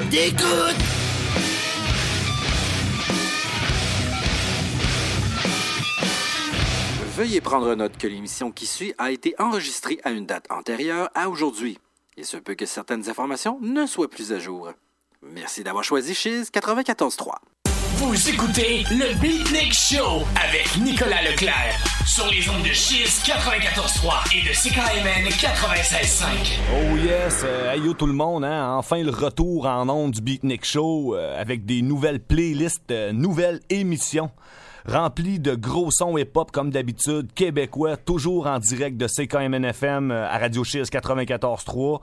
d'écoute. Veuillez prendre note que l'émission qui suit a été enregistrée à une date antérieure à aujourd'hui. Il se peut que certaines informations ne soient plus à jour. Merci d'avoir choisi Chiz 94.3. Vous écoutez le Beatnik Show avec Nicolas Leclerc sur les ondes de Chiz 94.3 et de CKMN 96.5. Oh yes, hey yo tout le monde, hein? Enfin le retour en ondes du Beatnik Show avec des nouvelles playlists, nouvelles émissions remplies de gros sons hip-hop comme d'habitude, québécois, toujours en direct de CKMN FM à Radio Chiz 94.3.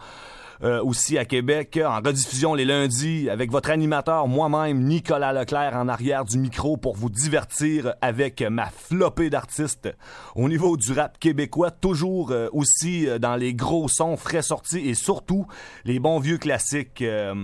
Aussi à Québec, en rediffusion les lundis avec votre animateur, moi-même, Nicolas Leclerc, en arrière du micro pour vous divertir avec ma flopée d'artistes. Au niveau du rap québécois, toujours aussi dans les gros sons frais sortis et surtout les bons vieux classiques.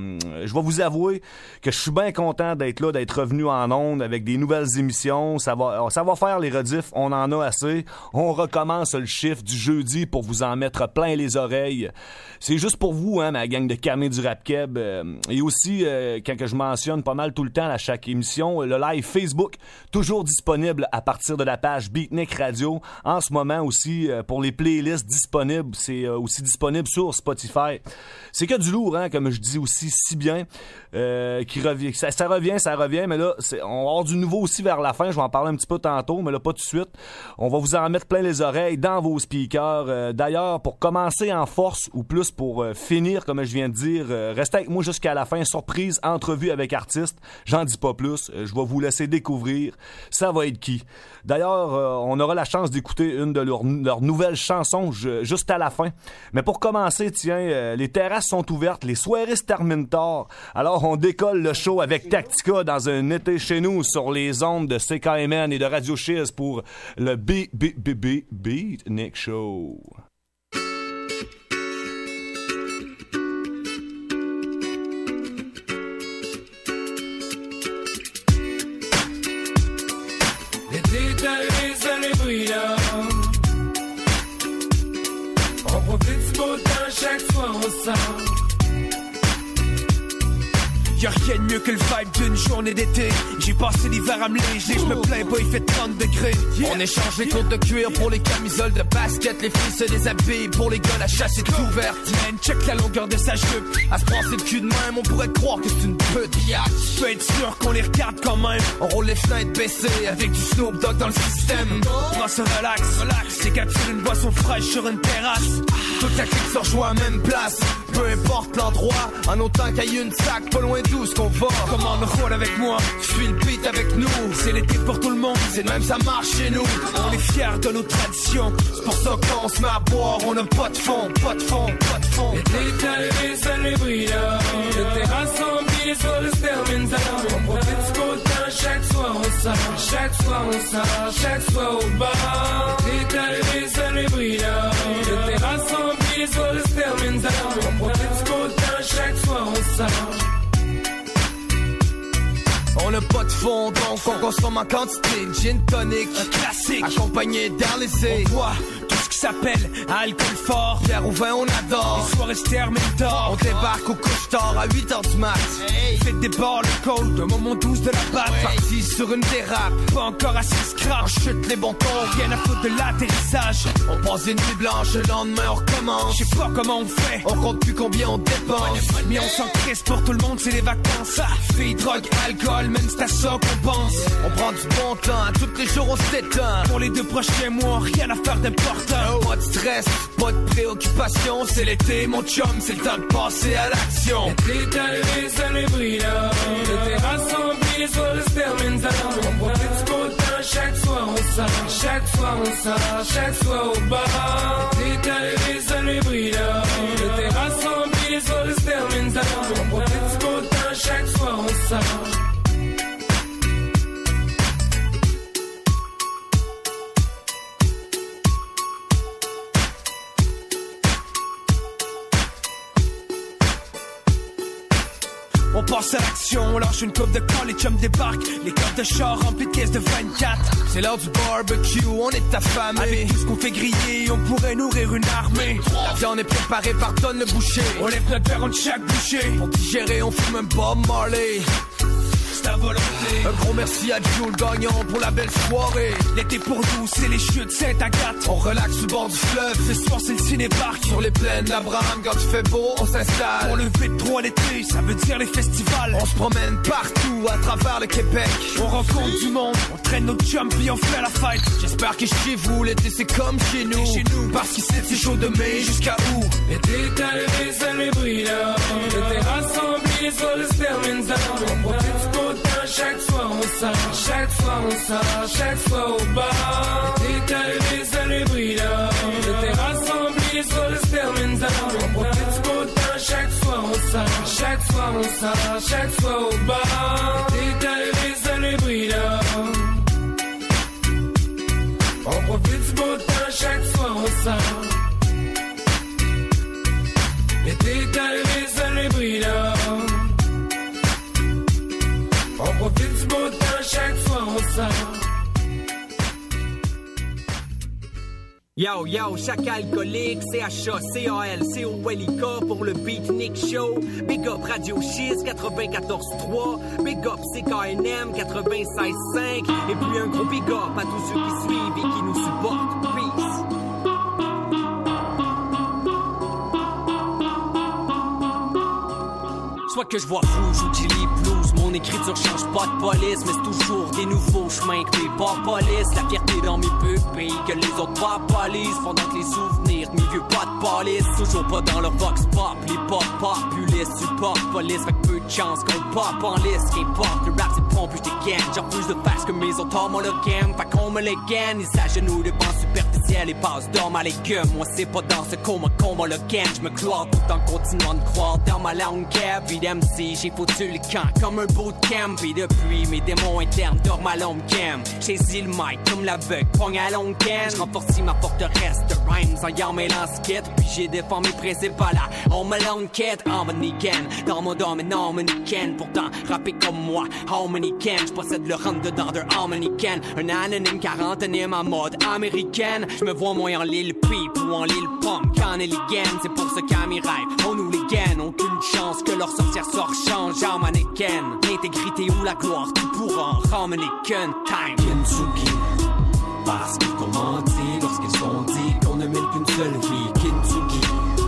Je vais vous avouer que je suis bien content d'être là, d'être revenu en ondes avec des nouvelles émissions. Ça va faire les rediffs, on en a assez. On recommence le chiffre du jeudi pour vous en mettre plein les oreilles. C'est juste pour vous, hein, ma gang de carnets du rap keb. Et aussi, quand que je mentionne pas mal tout le temps à chaque émission, le live Facebook, toujours disponible à partir de la page Beatnik Radio. En ce moment aussi, pour les playlists disponibles, c'est aussi disponible sur Spotify. C'est que du lourd, hein, comme je dis aussi si bien, qui revient. Ça revient, mais là, on va avoir du nouveau aussi vers la fin. Je vais en parler un petit peu tantôt, mais là, pas tout de suite. On va vous en mettre plein les oreilles dans vos speakers. D'ailleurs, pour commencer en force ou plus pour finir, comme je viens de dire, restez avec moi jusqu'à la fin. Surprise, entrevue avec artiste. J'en dis pas plus. Je vais vous laisser découvrir. Ça va être qui? D'ailleurs, on aura la chance d'écouter une de leurs nouvelles chansons juste à la fin. Mais pour commencer, tiens, les terrasses sont ouvertes, les soirées se terminent tard. Alors, on décolle le show avec Tactica dans un été chez nous sur les ondes de CKMN et de Radio Chiz pour le Beatnik Show. On profite du beau temps, chaque soir on sort. Y'a rien de mieux que le vibe d'une journée d'été. J'ai passé l'hiver à me léger, je me plains pas, il fait 30 degrés. On échange les côtes de cuir pour les camisoles de basket. Les filles se déshabillent, pour les gars la chasse est ouverte. Man, check la longueur de sa jupe. À se brasser le cul de même, on pourrait croire que c'est une pute. Tu peux être sûr qu'on les regarde quand même. On roule les fenêtres baissées avec du Snoop Dogg dans le système. On se relax, c'est capturer une boisson fraîche sur une terrasse. Toute la clique se rejoint à la même place. Peu importe l'endroit, en autant qu'il y ait une sac pas loin d'où ce qu'on va. Comment on roule avec moi, suis le beat avec nous. C'est l'été pour tout le monde, c'est de même ça marche chez nous. On est fiers de nos traditions, c'est pour ça qu'on se met à boire. On a pas de fond, pas de fond, pas de fond. L'été arrivé, ça les brille. Les terrasses remplies, sur le se termine tard. On profite du beau temps, chaque soir on sort. Chaque soir on sort, chaque soir au bar. L'été arrivé, ça les brille. Les terrasses remplies, sur le se termine tard. On profite du beau temps, chaque soir on sort. On n'a pas de fond, donc on consomme en quantité. Gin tonic, un classique, accompagné d'Arlysée. On boit tout ce qui s'appelle alcool fort. Bière ou vin, on adore. Les soirées se terminent tard. On débarque au couche-tard à 8h du mat. Faites des bords, le code, d'un moment 12 de la batte. Parti sur une dérape, pas encore assez scrap. On chute les bons tons, rien à foutre de l'atterrissage. On passe une nuit blanche, le lendemain on recommence. Je sais pas comment on fait, on compte plus combien on dépense. Mais on s'en crisse pour tout le monde, c'est les vacances. Filles, drogue, alcool, même c'est à ça qu'on pense. On prend du bon temps, tous les jours on s'éteint. Pour les 2 prochains mois, rien à faire d'important. Pas de stress, pas de préoccupation. C'est l'été mon chum, c'est le temps de passer à l'action. L'été arrivé, ça les brille là. Les terrasses remplies, sur le se termine tard. On profite du beau temps, chaque soir on sort. Chaque soir on sort, chaque soir au bar. L'été arrivé, ça les brille là. Les terrasses remplies, sur le se termine tard. On profite du beau temps, chaque soir on sort. On passe à l'action, on lâche une coupe de call, les chums débarquent. Les coffres de char remplis de caisses de 24. C'est l'heure du barbecue, on est affamé. Avec tout ce qu'on fait griller, on pourrait nourrir une armée. La viande est préparée par Don le boucher. On lève notre verre de chaque boucher. Pour digérer, on fume un Bob Marley. Ta volonté. Un gros merci à Jules Gagnon pour la belle soirée. L'été pour nous, c'est les chutes Sainte-Agathe. On relaxe sur le bord du fleuve, ce soir c'est le ciné-parc. Sur les plaines d'Abraham, quand il fait beau, on s'installe. Pour le V3 l'été, ça veut dire les festivals. On se promène partout à travers le Québec. On rencontre du monde, on traîne nos chums puis on fait la fête. J'espère que chez vous, l'été c'est comme chez nous. Parce qu'ici c'est chaud de mai jusqu'à août. L'été est arrivé, ça les brille là. L'été rassemblé sur le Spermenza. On profite du beau temps, chaque soir on sort. Chaque soir on sort, chaque fois au bar. L'été est arrivé, ça les brille là. L'été rassemblé sur le Spermenza. On profite du beau temps, chaque soir on sort. Chaque soir on sort, chaque fois au bar. L'été est arrivé, ça les brille là. On profite du beau temps, chaque soir on sort. L'été est arrivé, ça les brille là. On profite du beau temps, chaque soir on sort. Yo, yo, chaque alcoolique, CHA-CAL-COLIK pour le Beatnik Show. Big up Radio Chiz 94.3. Big up CKNM 96.5. Et puis un gros big up à tous ceux qui suivent et qui nous supportent. Peace. Soit que je vois rouge ou Chili Blues, mon écriture change pas de police, mais c'est toujours des nouveaux chemins que mes pas police. La fierté dans mes pupilles que les autres pas police, pendant que les souvenirs de mes vieux pas de police, toujours pas dans leur vox pop, les pop populistes supportent police, fait que peu de chance qu'on pop en liste. Qu'importe, le rap c'est pompe, je dégaine, j'en refuse de faire ce que mes autres homologèmes, fait qu'on me les gaine, ils s'agenouillent devant superficiel et passent d'homme à légumes. Moi c'est pas dans ce coma qu'on m'homologène, je me cloire tout en continuant de croire dans ma langue cap. MC, j'ai foutu le camp comme un bootcamp. Et depuis, mes démons internes dorment à l'ombre cam. J'ai le mic comme l'aveugle, pogne à longue canne. J'renforcis ma forteresse de rhymes en yard mêlant skit. Puis j'ai défend mes principes à la on me l'enquête. En manican, dans mon domaine en manican. Pourtant, rapper comme moi, en manican. J'possède le run dedans d'un en manican. Un anonyme quarantaine en mode américaine. J'me vois moins en Lil Peep ou en Lil Pump qu'en Elegant. C'est pour ce qu'à mes rêves, on nous les gagne. Aucune chance que leur sorcière sort change en mannequin. L'intégrité ou la gloire, tout pour en mannequin. Time Kintsugi, parce qu'ils t'ont menti lorsqu'ils ont dit qu'on ne mène qu'une seule vie. Kintsugi,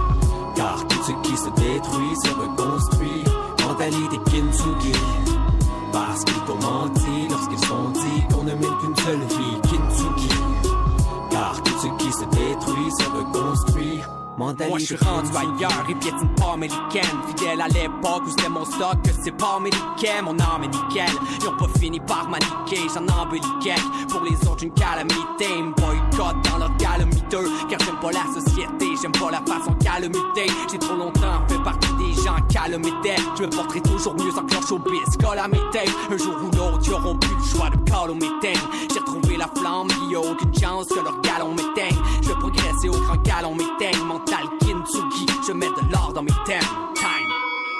car tout ce qui se détruit se reconstruit. Mentalité Kintsugi, parce qu'ils t'ont menti lorsqu'ils ont dit qu'on ne mène qu'une seule vie. Kintsugi, car tout ce qui se détruit se reconstruit. Moi je suis rendu ailleurs et piétine pas américaine. Fidèle à l'époque où c'était mon stock, que c'est pas américain, mon âme est nickel. Ils ont pas fini par maniquer, j'en embellis quelques. Pour les autres une calamité, me boycott dans leur calamiteux. Car j'aime pas la société, j'aime pas la façon calamité. J'ai trop longtemps fait partie des gens calamiteux. Je me porterai toujours mieux en cloche au bis, colle à mes tapes. Un jour ou l'autre, ils auront plus le choix de call au méthane. J'ai retrouvé la flamme, il y a aucune chance que leur galon m'éteigne. Je veux progresser au grand galon m'éteigne. Mental Kintsugi, je mets de l'or dans mes thèmes. Time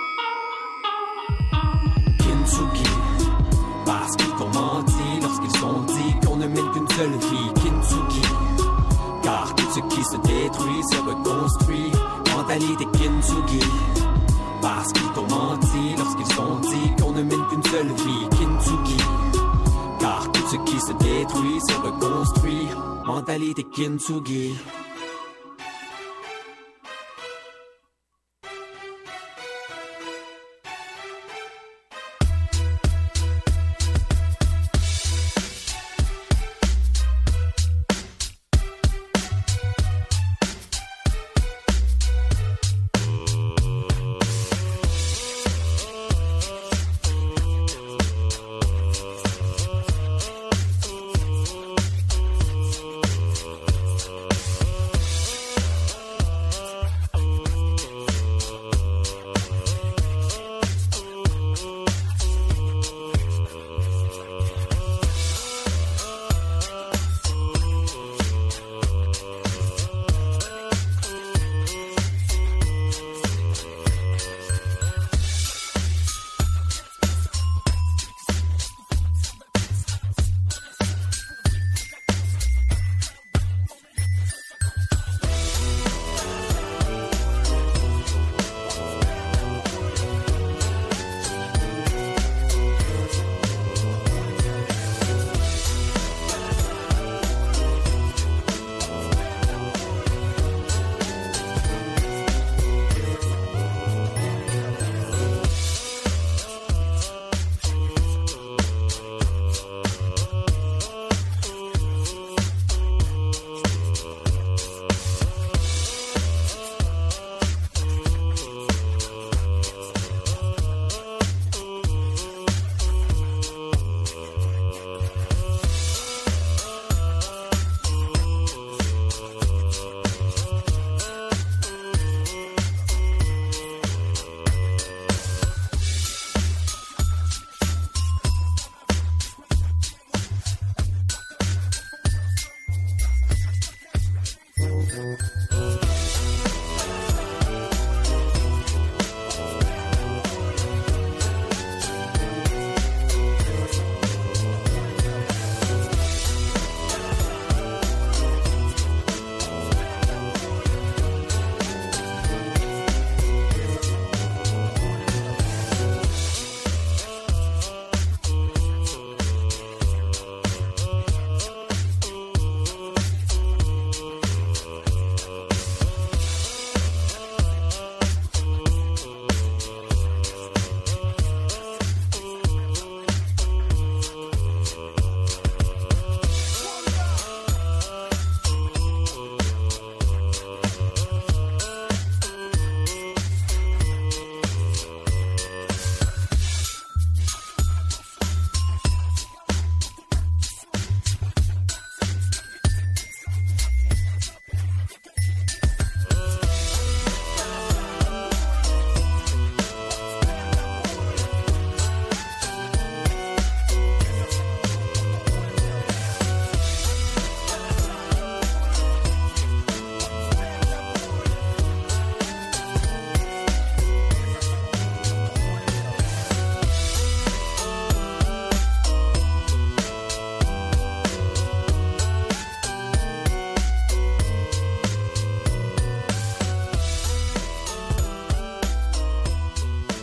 Kintsugi, parce qu'ils t'ont menti lorsqu'ils ont dit qu'on ne mène qu'une seule vie. Kintsugi, car tout ce qui se détruit se reconstruit. Mentalité Kintsugi, parce qu'ils t'ont menti lorsqu'ils ont dit qu'on ne mène qu'une seule vie. Kintsugi, car tout ce qui se détruit se reconstruit. Mentalité Kintsugi.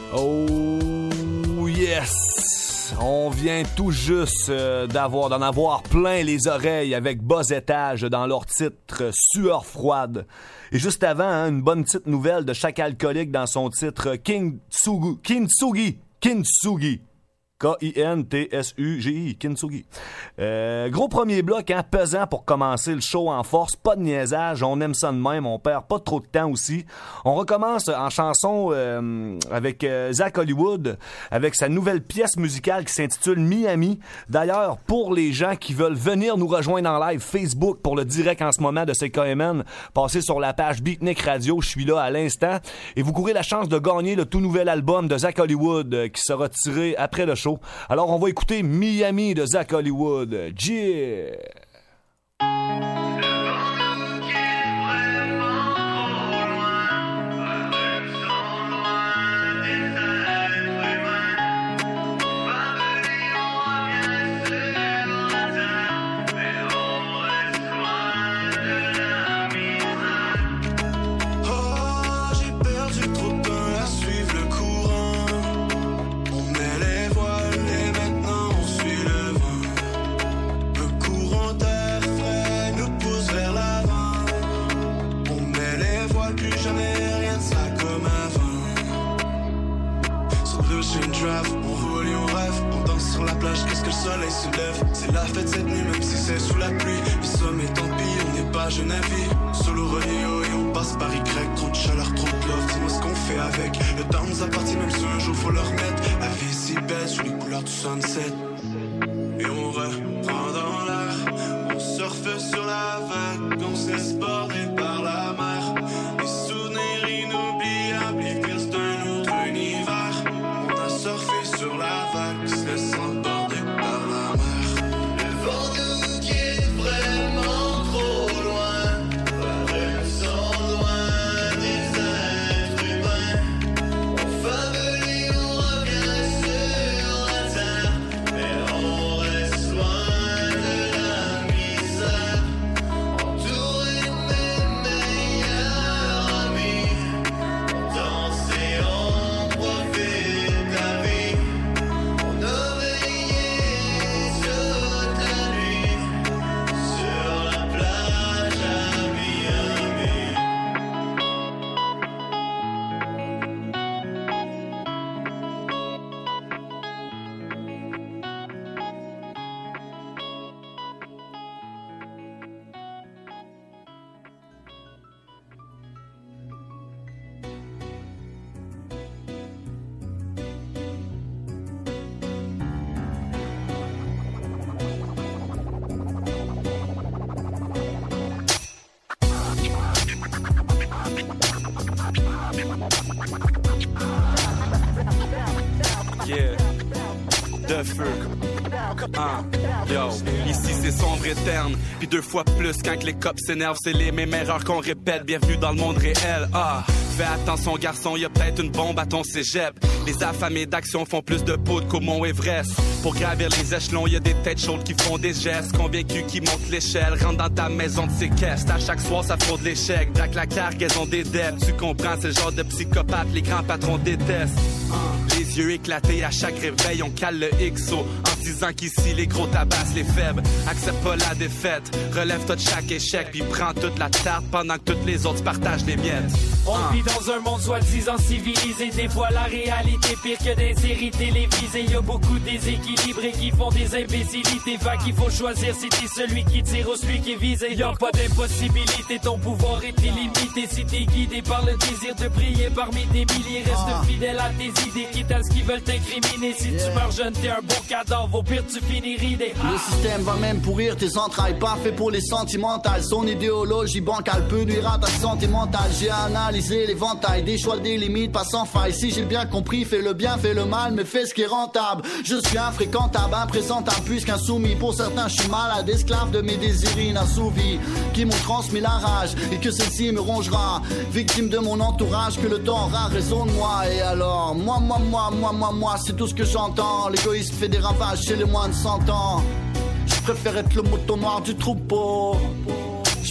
Oh yes! On vient tout juste d'en avoir plein les oreilles avec Bas Étage dans leur titre Sueur froide. Et juste avant, une bonne petite nouvelle de chaque alcoolique dans son titre Kintsugi. K-I-N-T-S-U-G-I, Kintsugi. Gros premier bloc, pesant pour commencer le show en force, pas de niaisage, on aime ça de même, on perd pas trop de temps aussi. On recommence en chanson avec Zach Hollywood, avec sa nouvelle pièce musicale qui s'intitule Miami. D'ailleurs, pour les gens qui veulent venir nous rejoindre en live Facebook pour le direct en ce moment de CKMN, passez sur la page Beatnik Radio, je suis là à l'instant, et vous courez la chance de gagner le tout nouvel album de Zach Hollywood qui sera tiré après le show. Alors, on va écouter Miami de Zach Hollywood. Yeah! Qu'est-ce que le soleil se lève, c'est la fête cette nuit même si c'est sous la pluie. Les sommes et tant pis, on n'est pas jeune à vie. Solo rodeo et on passe par Y. Trop de chaleur, trop de love, dis-moi ce qu'on fait avec. Le temps nous appartient même si un jour faut le remettre. La vie est si belle sous les couleurs du sunset. Et on reprend dans l'air, on surfe sur la vague, on se laisse border par la mer. Les souvenirs inoubliables, les pistes d'un autre univers. On a surfé sur la vague, se laissant border par la mer. Le vent nous quitte vraiment trop loin, paraissant loin des êtres humains. On faiblit, on revient sur la terre, mais on reste loin de la misère. Entouré de mes meilleurs amis, on danse et on profite de la vie. On a veillé toute la nuit sur la plage à Miami. Yeah, de feu. Yo, ici c'est sombre et terne, puis 2 fois plus quand les cops s'énervent, c'est les mêmes erreurs qu'on répète. Bienvenue dans le monde réel. Fais attention garçon, y a peut-être une bombe à ton cégep. Les affamés d'action font plus de poudre qu'au Mont Everest. Pour gravir les échelons, y a des têtes chaudes qui font des gestes. Convaincus qui montent l'échelle, rentrent dans ta maison de séquestre. À chaque soir, ça fraude l'échec, braque la cargaison des dettes. Tu comprends, c'est le genre de psychopathe, les grands patrons détestent. Les yeux éclatés à chaque réveil, on cale le XO. En disant qu'ici, les gros tabassent les faibles. Accepte pas la défaite, relève-toi de chaque échec, puis prends toute la tarte pendant que toutes les autres partagent les miettes. On vit dans un monde soi-disant civilisé. Des fois la réalité pire que des séries télévisées. Y'a beaucoup de déséquilibrés qui font des imbécilités. Fait qu'il faut choisir si t'es celui qui tire ou celui qui est visé. Y'a pas d'impossibilité, ton pouvoir est illimité. Si t'es guidé par le désir de briller parmi des milliers, reste fidèle à tes idées, quitte à ce qu'ils veulent t'incriminer. Si tu meurs jeune, t'es un beau cadavre, au pire tu finis ridé. Le système va même pourrir tes entrailles, pas fait pour les sentimentales. Son idéologie bancale peut nuire à ta santé mentale. J'ai analysé l'éventail des choix, des limites, pas sans faille. Si j'ai bien compris, fais le bien, fais le mal, mais fais ce qui est rentable. Je suis infréquentable, imprésentable, puisqu'insoumis. Pour certains, je suis malade, esclave de mes désirs inassouvis, qui m'ont transmis la rage et que celle-ci me rongera. Victime de mon entourage, que le temps aura raison de moi. Et alors, moi, c'est tout ce que j'entends. L'égoïsme fait des ravages chez les moins de 100 ans. Je préfère être le mouton noir du troupeau. Je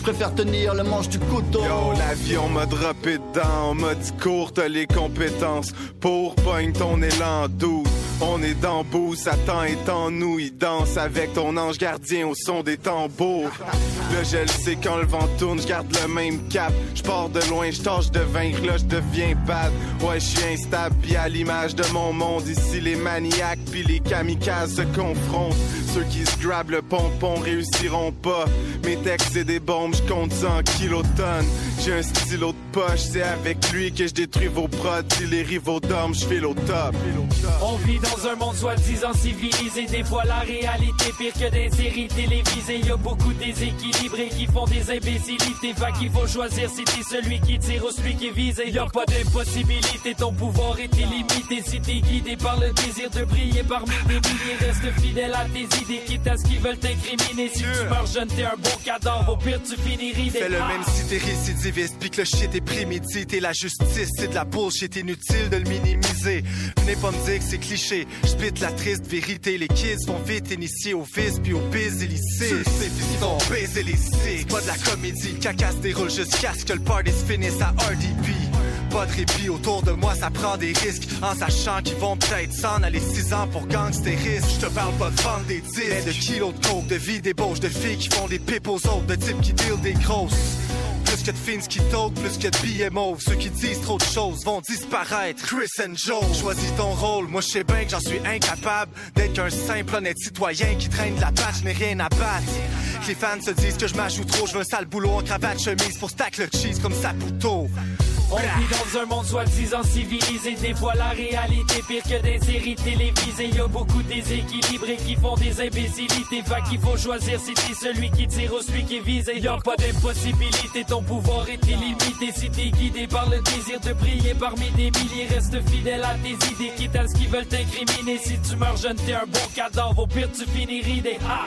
préfère tenir le manche du couteau. Yo, l'avion m'a droppé dedans, on m'a dit cours, t'as les compétences pour pogne ton élan doux. On est dans bout, Satan est en nous, il danse avec ton ange gardien au son des tambours. Là je le sais quand le vent tourne, je garde le même cap. Je pars de loin, je tâche de vaincre, là je deviens bad. Ouais je suis instable, pis à l'image de mon monde, ici les maniaques pis les kamikazes se confrontent. Ceux qui se grabent le pompon réussiront pas. Mes textes c'est des bombes, je compte ça en kilotonnes. J'ai un stylo de poche, c'est avec lui que je détruis vos prods. Si les rivaux dorment, je file au top. On vit dans un monde soi-disant civilisé. Des fois la réalité pire que des séries télévisées. Y'a beaucoup de déséquilibrés qui font des imbécilités. Fait qu'il faut choisir si t'es celui qui tire ou celui qui est visé. Y'a pas d'impossibilité, ton pouvoir est illimité. Si t'es guidé par le désir de briller parmi des milliers, reste fidèle à tes idées, quitte à ce qu'ils veulent t'incriminer. Si tu meurs jeune, t'es un bon cadavre, au pire tu finis ridé. Fais le même si t'es récidiviste, pis que le shit est prémédité. La justice, c'est de la bullshit, inutile de le minimiser. Venez pas me dire que c'est cliché, j'spit la triste vérité. Les kids vont vite initier au vice puis au baiser lycée. Ceux qui vont baiser les cycles. Pas de la comédie, le caca se déroule jusqu'à ce que le party se finisse à RDP. Pas de répit autour de moi, ça prend des risques. En sachant qu'ils vont peut-être s'en aller 6 ans pour gangstérisme. Je te parle pas de vendre des disques, mais de kilos de coke, de vie débauche, de filles qui font des pipes aux autres, de types qui deal des grosses. Plus que de fins qui talk, plus que de billets mauves. Ceux qui disent trop de choses vont disparaître. Chris and Joe, choisis ton rôle. Moi je sais bien que j'en suis incapable d'être qu'un simple honnête citoyen qui traîne de la patte, je n'ai rien à battre. Les fans se disent que je m'ajoute trop, je veux un sale boulot en cravate chemise pour stack le cheese comme Saputo. On vit dans un monde soi-disant civilisé. Des fois la réalité pire que des séries télévisées. Y'a beaucoup de déséquilibrés qui font des imbécilités. Fait qu'il faut choisir si t'es celui qui tire ou celui qui est visé. Y'a pas d'impossibilité, ton pouvoir est illimité. Si t'es guidé par le désir de briller parmi des milliers, reste fidèle à tes idées, quitte à ce qu'ils veulent t'incriminer. Si tu meurs jeune, t'es un bon cadavre, au pire tu finis ridé. Ah!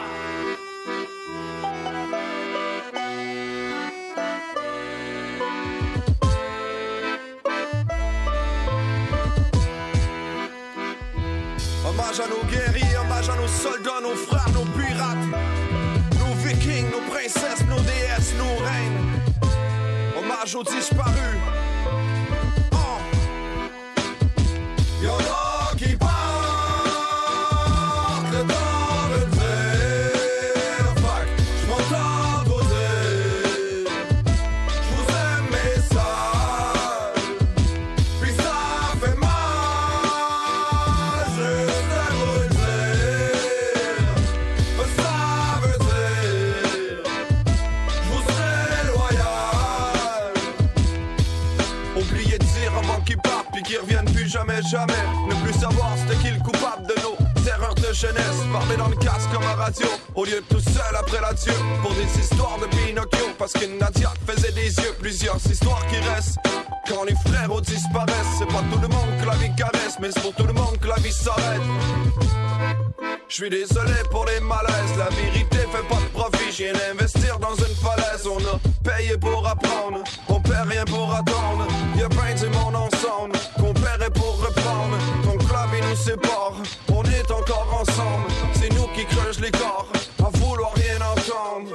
Hommage à nos guerriers, hommage à nos soldats, nos frères, nos pirates, nos vikings, nos princesses, nos déesses, nos reines. Hommage aux disparus. Oh. Y'en a qui partent dans le désert. Fuck, j'm'entends doser. J'vous aime mes salles, puis ça fait mal. Qui reviennent plus jamais, jamais. Ne plus savoir c'était qui le coupable de nos terreurs de jeunesse. Parler dans le casque comme à radio, au lieu de tout seul après l'adieu. Pour des histoires de Pinocchio, parce que Nadia faisait des yeux. Plusieurs histoires qui restent quand les frères disparaissent. C'est pas tout le monde que la vie caresse, mais c'est pour tout le monde que la vie s'arrête. Je suis désolé pour les malaises, la vérité fait pas de profit. J'ai d'investir dans une falaise, on a payé pour apprendre, on perd rien pour attendre. Y'a plein du monde ensemble, qu'on paierait pour reprendre. Ton club il nous sépare, on est encore ensemble. C'est nous qui creusent les corps, à vouloir rien entendre.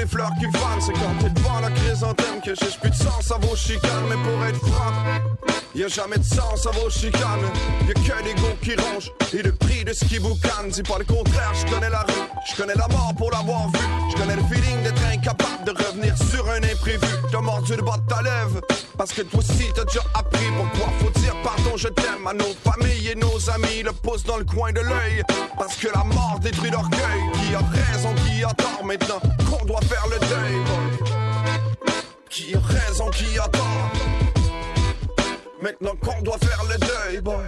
fleurs qui fanent. C'est quand t'es devant la chrysanthème que j'ai plus de sens à vos chicanes. Mais pour être franc, y'a jamais de sens à vos chicanes. Y'a que des go qui rongent et le prix de ce qui boucane. Dis pas le contraire, je connais la rue, je connais la mort pour l'avoir vu. Je connais le feeling d'être incapable de revenir sur un imprévu. T'as mordu le bas de ta lèvre parce que toi aussi t'as déjà appris pourquoi faut dire pardon je t'aime à nos familles et nos amis. Le pouce dans le coin de l'œil parce que la mort détruit l'orgueil. Qui a raison, qui a tort maintenant qu'on doit faire le deuil, boy. Qui a raison, qui a tort maintenant qu'on doit faire le deuil, boy.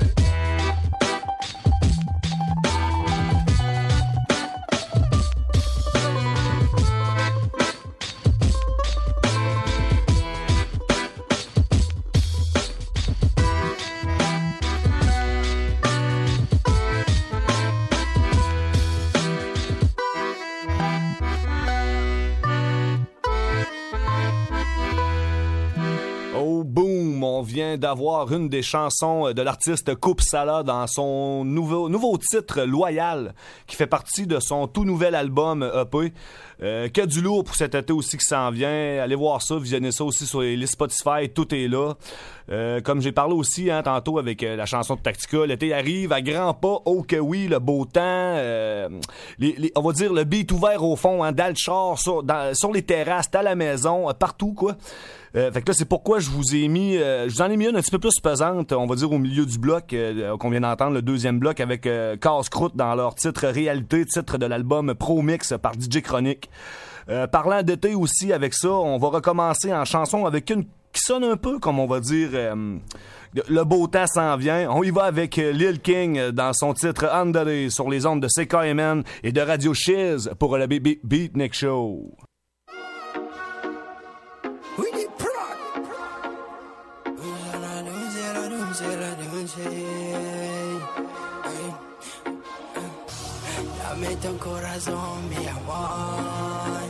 On vient d'avoir une des chansons de l'artiste Coupe Sala dans son nouveau titre Loyal, qui fait partie de son tout nouvel album EP. Que du lourd pour cet été aussi qui s'en vient. Allez voir ça, visionnez ça aussi sur les Spotify, tout est là. Comme j'ai parlé aussi tantôt avec la chanson de Tactica, l'été arrive à grands pas, oh que oui, le beau temps, on va dire le beat ouvert au fond, dans le char, sur les terrasses, à la maison, partout quoi. Fait que là, c'est pourquoi je vous en ai mis une un petit peu plus pesante, on va dire au milieu du bloc, qu'on vient d'entendre, le deuxième bloc avec Casse-Croûte dans leur titre Réalité, titre de l'album Pro Mix par DJ Chronique. Parlant d'été aussi avec ça, on va recommencer en chanson avec une qui sonne un peu comme on va dire le beau temps s'en vient. On y va avec Lil King dans son titre Andale sur les ondes de CKMN et de Radio Shiz pour le Beatnik Show. Dame ton corazón, mi amor.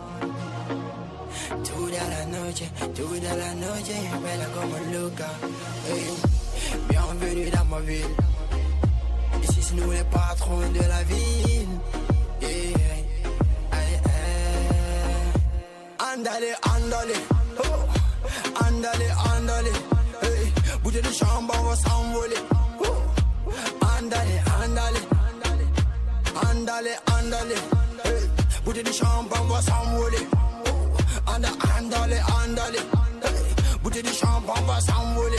Toda la noche, bella como loca. Hey. Bienvenue dans ma ville. Ici c'est nous les patrons de la ville. Yeah. Hey, hey. Andale, andale, oh. Andale, andale. Hey. Bouteille de chambre, on va s'envoler. Oh. Andale, andale. Andale, andale, hey. Bouteille de champagne va s'envoler. Andale, andale, hey. Bouteille de champagne va s'envoler.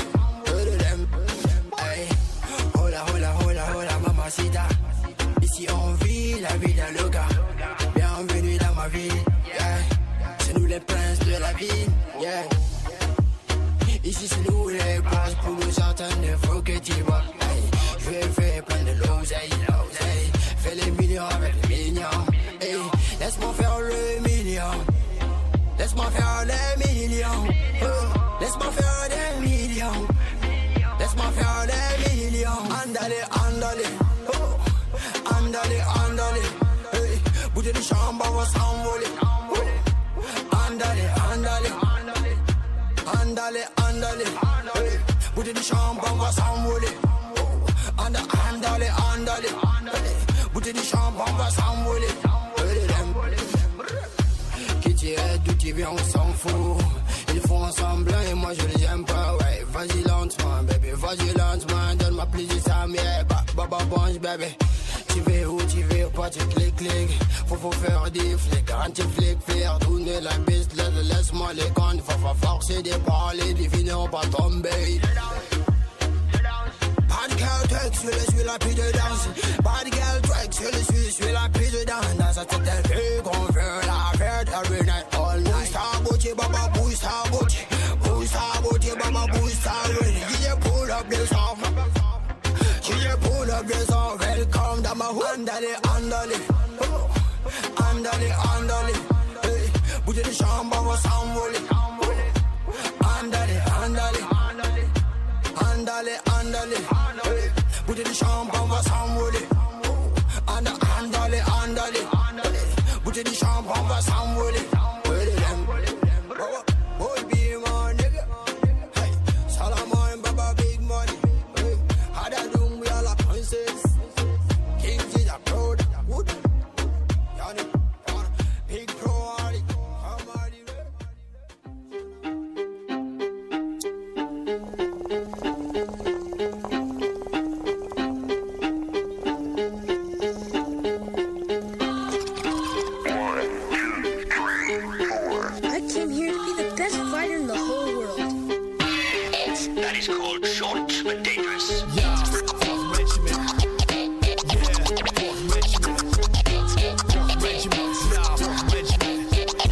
Hey. Hola, hola, hola, hola, mamacita. Ici on vit la vida loca. Bienvenue dans ma ville, yeah. C'est nous les princes de la ville, yeah. Ici c'est nous les places pour nous entendre, faut que tu vois. Hey. Je vais faire plein de l'oseille. Fais les millions avec les millions. Hey, laisse-moi faire le million. Laisse-moi faire les millions. Laisse-moi faire des millions. Laisse-moi faire des millions. Andale, andale. Andale, andale. Hey, bouteille de chambre va s'envoler. Andale, andale. Andale, andale. Hey, bouteille de chambre va s'envoler. Andale, andale. Bouteille de champagne, on va s'envoler. Qui tu es, d'où tu viens, on s'en fout. Ils font semblant et moi je les aime pas, ouais. Vas-y lentement, baby, vas-y lentement. Donne-moi plaisir, ça m'est baba bunch, baby. Tu veux où tu veux pas, tu cliques. Faut faire des flics, anti-flics, faire tourner la piste. Laisse-moi les comptes, faut forcer des parler, des finir pas tomber. Bad girl track, suis la piste de danse. Bad girl track, suis la piste de danse. Dans sa tête, elle fait qu'on fait la fête every night, all night. Bouge ta beauté, baba, bouge ta beauté. Bouge ta beauté, baba, bouge ta beauté. DJ pull up the song. DJ pull up the song. Welcome to my hood. Andale, andale. Andale, andale. Hey, bouteille de chambre, on va s'envoler. Andale, andale. Andale, andale. Hey, bouteille de champagne, on va s'envoler. Andale, andale. Hey, bouteille de champagne, on va s'envoler. Boy, be my nigga. Hey, Solomon, Baba, big money. Hey, how that doom, we all a princess. King is a proud. best fighter in the whole world. That is called short but dangerous. Yeah, fourth regiment. Yeah, fourth regiment. Fourth regiment. Yeah, fourth regiment.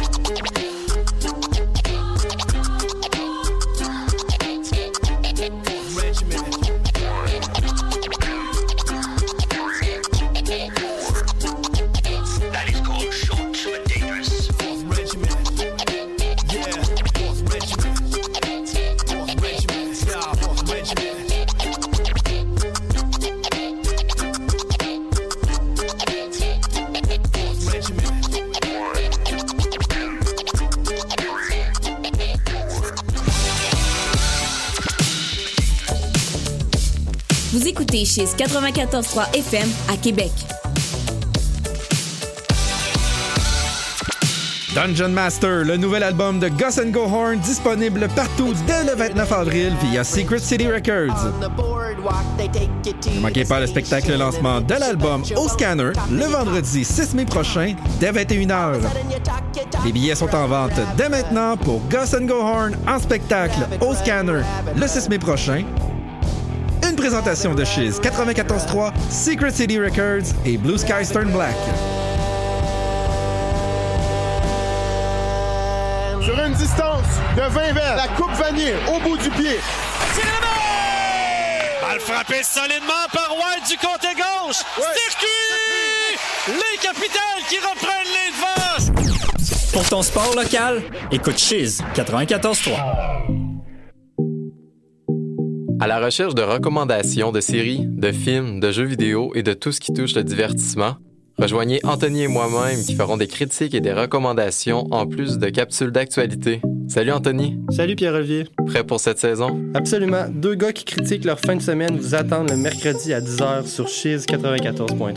Fourth regiment. That is called short but dangerous. Fourth regiment. Yeah, fourth regiment. Fourth regiment. Yeah, fourth regiment. Fourth regiment. Vous écoutez chez 94.3 FM à Québec. Dungeon Master, le nouvel album de Gus & Go Horn, disponible partout dès le 29 avril via Secret City Records. Ne manquez pas le spectacle lancement de l'album au Scanner le vendredi 6 mai prochain dès 21h. Les billets sont en vente dès maintenant pour Gus & Go Horn en spectacle au Scanner le 6 mai prochain. Une présentation de Shiz 94.3, Secret City Records et Blue Sky Stern Black. Sur une distance de 20 verres, la coupe vanille au bout du pied. Balle frappée solidement par White du côté gauche. Circuit! Les Capitals qui reprennent les devants. Pour ton sport local, écoute Shiz 94.3. À la recherche de recommandations de séries, de films, de jeux vidéo et de tout ce qui touche le divertissement, rejoignez Anthony et moi-même qui feront des critiques et des recommandations en plus de capsules d'actualité. Salut Anthony. Salut Pierre-Olivier. Prêt pour cette saison? Absolument. Deux gars qui critiquent leur fin de semaine vous attendent le mercredi à 10h sur Shiz 94.3.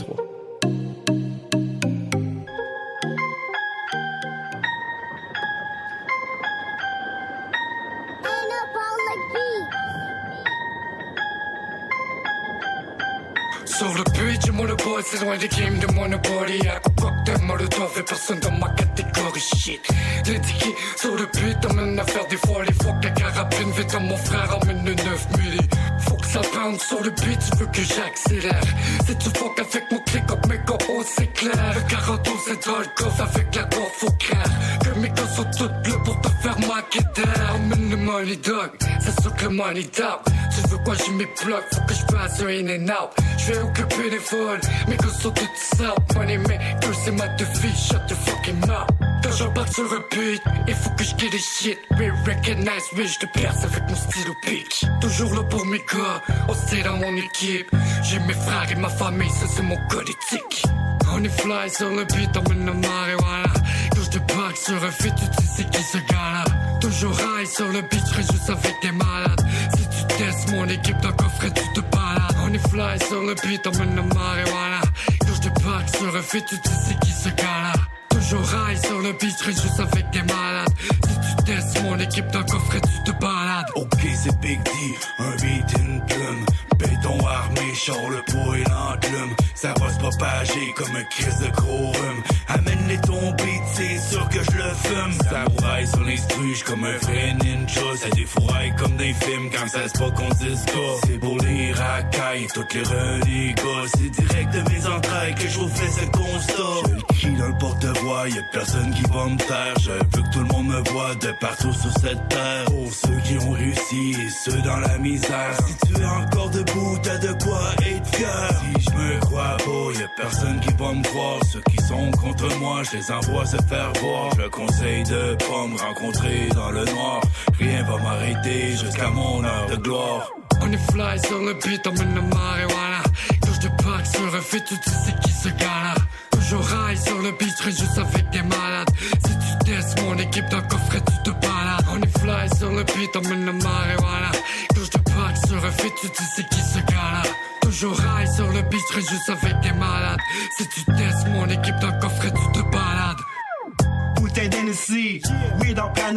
Sur le pitch, j'ai monopole, c'est loin des games de Monopoly. À cocktail, molotov, et personne dans ma catégorie shit. Dédiqué sur le beat, emmène à faire des fois les fois que la carabine vite à mon frère, emmène le 9 milli. Faut que ça pound sur le beat, tu veux que j'accélère. Si tu fuck avec mon click up, mes gars, oh c'est clair. Le 42 c'est dans le coffre, avec la gorge, faut craindre que mes gars sont toutes là pour te faire manquer d'air. Emmène le money dog, c'est sûr que le money dog. Tu veux quoi, j'ai mes blocs, faut que je fasse un in and out. J'vais occuper des folles, mes gars sont toutes sales. Money maker, c'est ma devise, shut the fucking mouth. Quand j'embarque sur un beat, il faut que j'guette des shit. We recognize, oui, j'te perce avec mon stylo pic. Toujours là pour mes gars, on sait dans mon équipe. J'ai mes frères et ma famille, ça c'est mon code éthique. On est fly sur le beat, on mène la marijuana. Quand j'te back sur un feat, tu sais qui ce gars-là. Toujours high sur le beat, j'serai juste avec des malades. Si tu testes mon équipe, d'un coffret, tu te balades. On est fly sur le beat, on mène la marijuana. Quand j'te back sur un feat, tu sais qui ce gars-là. Toujours high sur le beat, j'serai juste avec des malades. Si tu testes mon équipe, d'un coffret, tu te balades. Ok, c'est Big D, un beat, une plume. Béton armé, char le poids et l'enclume. Ça va se propager comme un crise de gros rhume. Amène-les ton beat, c'est sûr que je le fume. Samouraï sur les struges comme un vrai ninja. Ça défouraille comme des films quand ça se pas qu'on disco. C'est pour les racailles, toutes les renégats. C'est direct de mes entrailles que je vous fais ce constat. Je le crie dans le porte-voix, y'a personne qui va me taire. Je veux que tout le monde me voit de partout sur cette terre. Pour ceux qui ont réussi et ceux dans la misère. Si tu es encore debout, t'as de quoi être fier. Si je me crois beau, y'a personne qui va me croire. Ceux qui sont contre moi, je les envoie se faire voir. Je le conseille de pas me rencontrer dans le noir. Rien va m'arrêter jusqu'à mon heure de gloire. On est fly sur le beat, on mène la marijuana. Quand j'te back sur un feat, tu sais qui ce gars-là. Toujours high sur le beat, j'serai juste avec des malades. Si tu testes mon équipe d'un coffret, tu te balades. On est fly sur le beat, on mène la marijuana. Quand j'te back sur un feat, tu sais qui ce gars-là. Toujours high sur le beat, j'serai juste avec des malades. Si tu testes mon équipe d'un coffret, tu te balades. Bouteille d'Hennessy, oui dans panoplie.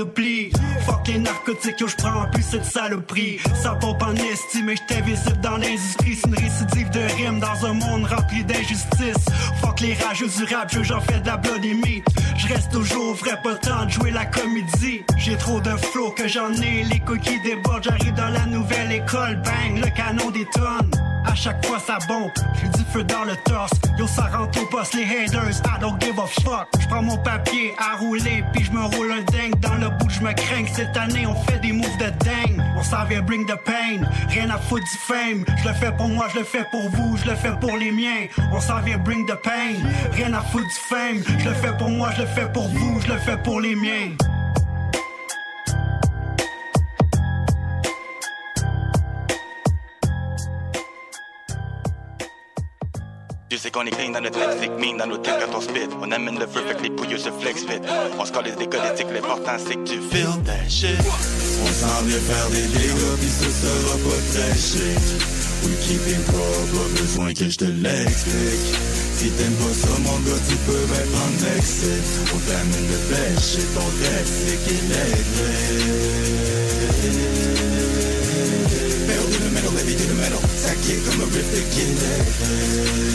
Fuck les narcotiques, yo j'prends plus cette saloperie. Ça pompe en estime et j'étais visible dans l'industrie. C'est une récidive de rimes dans un monde rempli d'injustice. Fuck les rageux du rap, j'en fais de la bloody meat. J'reste toujours vrai, pas le temps de jouer la comédie. J'ai trop de flow que j'en ai, les cookies débordent. J'arrive dans la nouvelle école, bang, le canon détonne. À chaque fois ça bombe, j'ai du feu dans le torse. Yo ça rentre au poste, les haters, I don't give a fuck. J'prends mon papier à rouler, puis j'me roule un dingue. Dans le bout j'me crains, cette année on fait des moves de dingue. On s'en vient bring the pain, rien à foutre du fame. J'le fais pour moi, j'le fais pour vous, j'le fais pour les miens. On s'en vient bring the pain, rien à foutre du fame. J'le fais pour moi, j'le fais pour vous, j'le fais pour les miens. Je sais qu'on est clean dans notre lexique, mine dans nos têtes quand on spit. On amène le feu, fait que les pouilleux se flex fit. On se colle les écolétiques, l'important c'est que tu feel that shit. On s'en vient faire des dégâts, pis ce sera pas très chic. We keep it raw, pas besoin que je te l'explique. Si t'aimes pas ça, mon gars, tu peux bien prendre l'exit. On t'amène le best shit, ton lexique électrique. Pedal to the metal, heavy to the metal. Ça kick comme un riff de Guinness.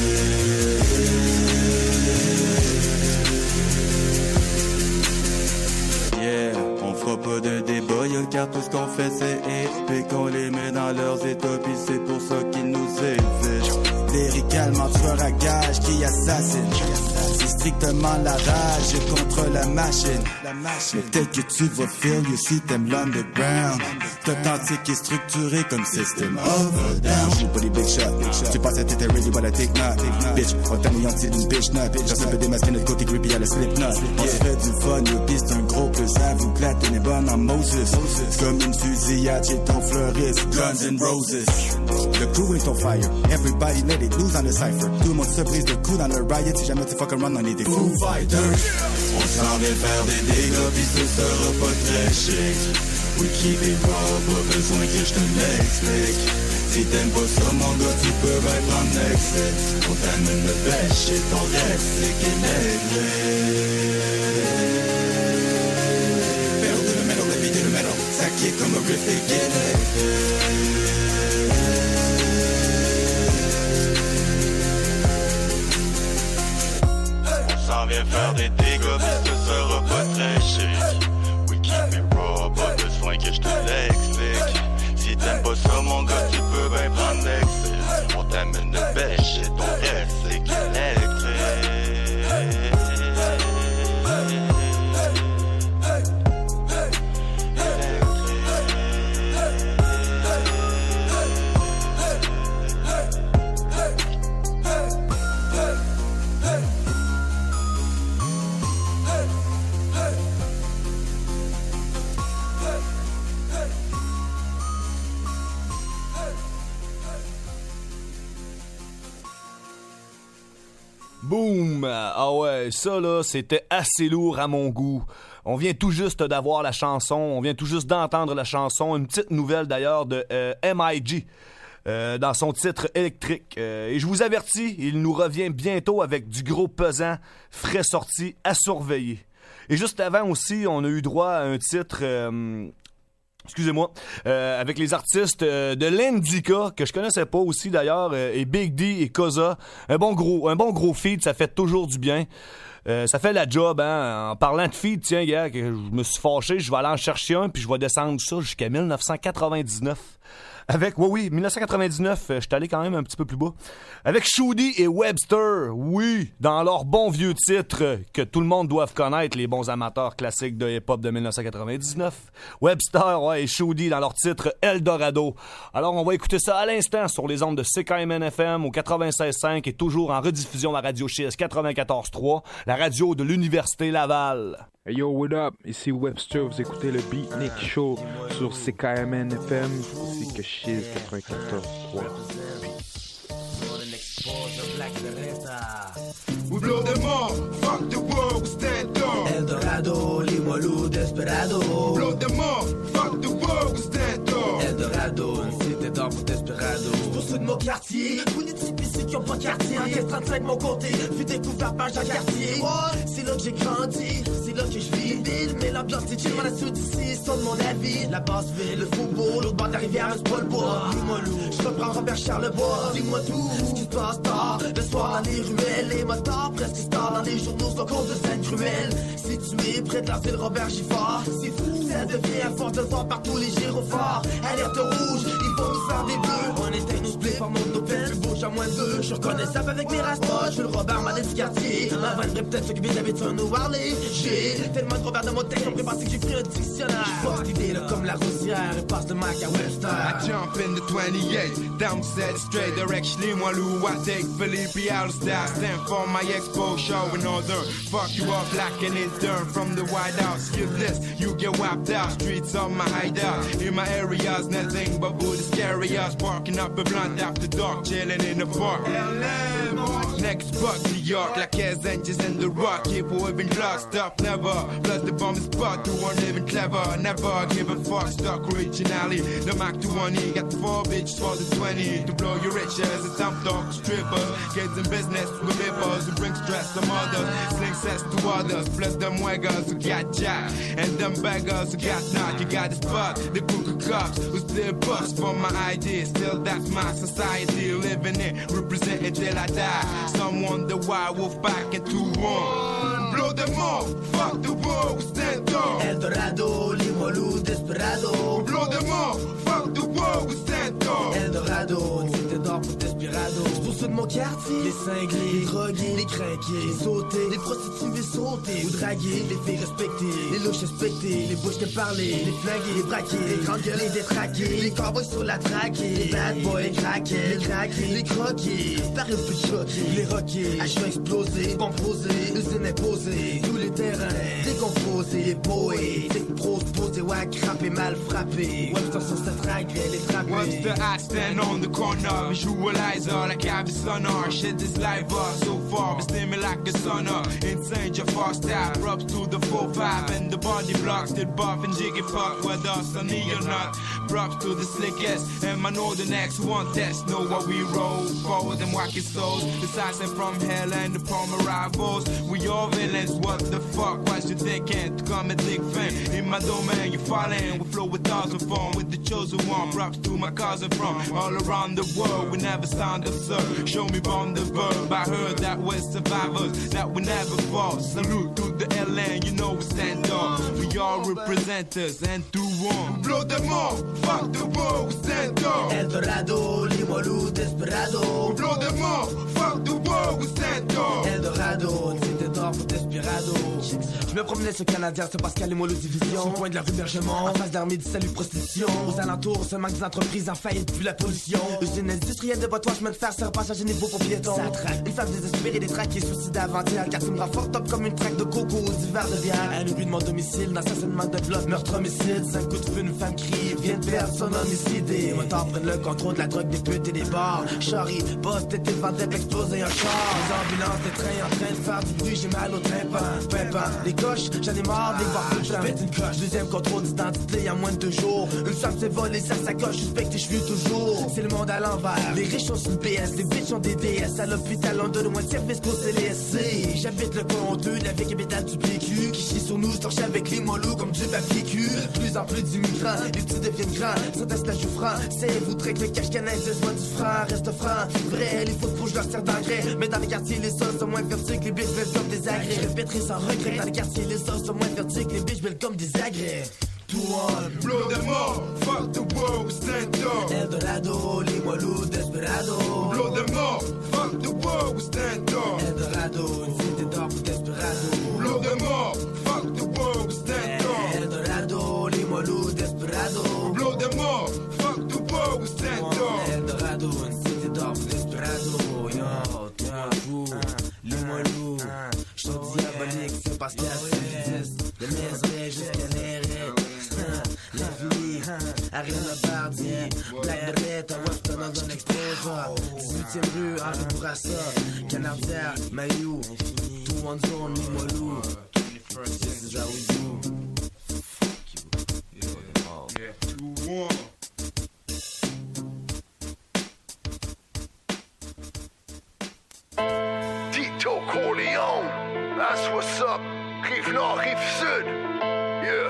Yeah, on fera pas de débat, y'a car tout ce qu'on fait c'est épique. On les met dans leurs états, pis c'est pour ça qu'ils nous évitent. Lyricalement tueur à gage qui assassine. C'est strictement la rage contre la machine. Mais tel que tu vas feel, you see t'aimes l'underground. C'est authentique et structuré comme system of a down. J'suis pas des big shots. Tu pensais que t'étais ready, voilà take not. Bitch, on t'a mis en style d'une bitch nut. J'en sais peu démasquer notre côté creepy à la slip knot. On se fait du fun, yo pis c'est un gros plus. Avoue que la tenue est bonne en Moses. Comme une fusillade chez ton fleuriste. Guns and Roses. Le crew est on fire. Everybody let it loose on the cypher. Tout le monde se brise de coups dans le riot. Si jamais tu fuck around, on est des Foo Fighters. On s'en vient faire des dégâts, pis ce sera pas très chic. We keep it raw, pas besoin que je te l'explique. Si t'aimes pas ça, mon gars, tu peux bien prendre l'exit. On t'amène le best shit, ton lexique électrique. Pedal to the metal, heavy to the metal. Ça kick comme un riff de Guinness. On vient faire des dégâts, mais ce sera pas très chic. We keep it raw, pas besoin que je te l'explique. Si t'aimes pas ça, mon gars, tu peux bien prendre l'exit. On t'amène de bêche et ton reste, c'est Boum! Ah ouais, ça là, c'était assez lourd à mon goût. On vient tout juste d'avoir la chanson, on vient tout juste d'entendre la chanson, une petite nouvelle d'ailleurs de M.I.G. Dans son titre électrique. Et je vous avertis, il nous revient bientôt avec du gros pesant, frais sorti à surveiller. Et juste avant aussi, on a eu droit à un titre... excusez-moi, avec les artistes de l'Indica, que je connaissais pas aussi d'ailleurs, et Big D et Koza. Un bon gros feed, ça fait toujours du bien. Ça fait la job, hein. En parlant de feed, tiens, gars, que je me suis fâché, je vais aller en chercher un, puis je vais descendre ça jusqu'à 1999. Avec, oui, 1999, je suis allé quand même un petit peu plus bas. Avec Shoudi et Webster, oui, dans leur bon vieux titre que tout le monde doit connaître, les bons amateurs classiques de hip-hop de 1999. Webster, ouais, et Shoudi dans leur titre Eldorado. Alors, on va écouter ça à l'instant sur les ondes de CKMN-FM au 96.5 et toujours en rediffusion à Radio Chiz 94.3, la radio de l'Université Laval. Hey yo, what up? Ici Webster, vous écoutez le Beatnik Show sur CKMN-FM, ici que Chiz 94.3. We blow them all, fuck the world, we stand up. Eldorado, Limoilou, Desperado. Blow them all, fuck the world, we stand up. Eldorado, une cité d'or pour Desperado. Pour ceux de mon mon quartier. Vous les types ici qui ont pas quartier. En 35 de mon côté, puis découvert par Jean Cartier. C'est là que j'ai grandi, c'est là que je vis. Ville, mais l'ambiance c'est chill, la suite ici, c'est de mon avis. La basse ville, le faubourg, l'autre bord de la rivière, c'est pas le bois. Dis-moi loup, je reprends Robert Charlebois. Dis-moi tout, ce qui se passe tard. Le soir dans les ruelles, les motards, presque stars dans les journaux, c'est à cause de scènes cruelles. Situé près de la ville Robert Giffard. C'est fou, ça devient à force de voir partout les gyrophares. Alerte rouge, ils vont nous faire des bleus. On éteint nos spliffs, on monte nos peines, plus bouge à moins deux. Je reconnais ça avec mes rastas, je veux le Robert Mallet du quartier. Ma vanne devrait peut-être s'occuper d'habitude nous parler. J'ai tellement de Robert dans mon texte, on peut penser que j'ai pris un dictionnaire. Fuck l'idée là comme la Roussière, et passe le Mac à Webster. I jump in the 28, down set straight direction, Limoilou, I take Felipe Alstar, stand for my expo show in order. Fuck you up like an intern from the White House. Skip this, you get wiped out. Streets are my hideout. In my areas, nothing but wood is scary us. Parking up a blunt after dark, chilling in the park. Next spot, New York, like ass engines in the rock. Keep waving clock, stop never. Plus the bomb spot, you weren't even clever. Never give a fuck, stuck originally. The Mac 220, got 4 bitches for the 20. To blow your riches, a top dog strippers. Kids in business with lippers who bring stress to mothers. Sling cess to others, plus them waggers who got jack. And them beggars who got knocked. You got the spot, the cuckoo cops who still bust for my ideas. Still that's my society, living it, representing till I die. Some wonder why wolf back in 2-1. Blow them off, fuck the world, we stand up. Eldorado, Limoilou, Desperado. Blow them off, fuck the world, we stand up. Eldorado, une cité d'or pour Desperado. C'est pour ceux de mon quartier, les cinglés, les drogués, les crinqués, les sautés, les prostituées sautées ou draguées, les filles respectées, les louches respectées, les bouches de parler, les flingués, les braqués, les grandes gueules, les détraqués, les cowboys sur la traquée, les bad boys, les craqués, les craqués, les croqués, par un peu choqués, les rockés, à cheveux explosés, composés, usines imposées, tous les terrains, décomposés, les poés, les pros posés, ouais, crappés, mal frappés, Webster sur sa traque, les frappés. Webster, I stand on the corner, visualizer like I have a sonar. Shit is live so far, but steam me like a sauna. Insane, your fast style, props to the 4-5 and the body blocks, did buff and jiggy puck, whether sunny or not. Props to the slickest, and my northern X one test, know what we roll for them wacky souls. The sights from hell and the palmer rivals. We all villains, what the fuck was you thinking? To come and dig fame in my domain, you falling. We flow with thousand form, with the chosen one. Props to my cousin from all around the world. We never stand absurd. Show me on the verb. I heard that we're survivors, that we never fall. Salute to the LN, you know we stand up. We all representers and do one. Blow them off, fuck the world, we stand up. Eldorado, Limoilou, Desperado. Blow them off, fuck the world, we stand up. Eldorado, une cité d'or pour Desperado. Je me promenais sur Canadien, c'est Pascal Limoilou Division. Au coin de la rue Bergemont, en face d'armée du salut prostitution. Aux alentours, ce manque d'entreprises en faillite, puis la pollution. Usine industrielle de boitois, chemin de fer, sur passage à niveau pour piétons. Ça traque, une femme désespérée, des traques et suicide avant-hier. Car tu me rends fort top comme une traque de coco ou du verre de bière. À l'abri de mon domicile, d'assassinement de bloc, meurtre, homicide. 5 coups de feu, une femme crie, vient de perdre son homicide. Et motards prennent le contrôle de la drogue, des putes et des bars. Charry, boss, t'étais vendette, explosé un char. Les ambulances, des trains en train de faire du bruit, j'ai mal au tympan. Pimpant, les coches, j'en ai marre de les voir tout le temps. Pète une coche, deuxième contrôle d'identité en moins de 2 jours. Une femme s'est volée sa sacoche, suspecte tes cheveux toujours. C'est le monde à l'envers, les riches ont sur le PS, les bitches ont des DS. À l'hôpital, on donne moins de service qu'au CLSC. J'habite le coin 2, la vieille capitale du PQ. Qui chie sur nous, se torche avec les mollos comme du papier cul. Plus en plus d'immigrants, les petits deviennent grands. Ça teste la joue franc, c'est voudrait que le cache canette soit du franc, reste franc. Vrai, les fautes pour je leur sers d'engrais. Mais dans les quartiers, les sols sont moins vertueux que les bitches veulent comme des agrès. Je répéterai sans regret, dans les quartiers, les sols sont moins vertueux que les bitches veulent comme des agrès. Blow them all, fuck the world, we stand up. Eldorado, Limoilou, Desperado. Blow them all, fuck the world, we stand up. Eldorado, une cité d'or pour Desperado. Blow them all, fuck the world, we stand up. Eldorado, Limoilou, Desperado. Blow them all, fuck the world, we stand up. Eldorado, une cité d'or pour Desperado. Yo, tiens, fou, Limoilou. J'suis diabolique, c'est parce qu'il y a 6 de mes jusqu'à l'éré. La vie, Ariane Bardi, Black Beretta, Weston dans un exposant. 18ème rue, Henri Bourassa, Canardière, Mayou, tout en zone, Limoilou. This is how we do. Yeah, 2-1. Nord, Rive-Sud. Yeah.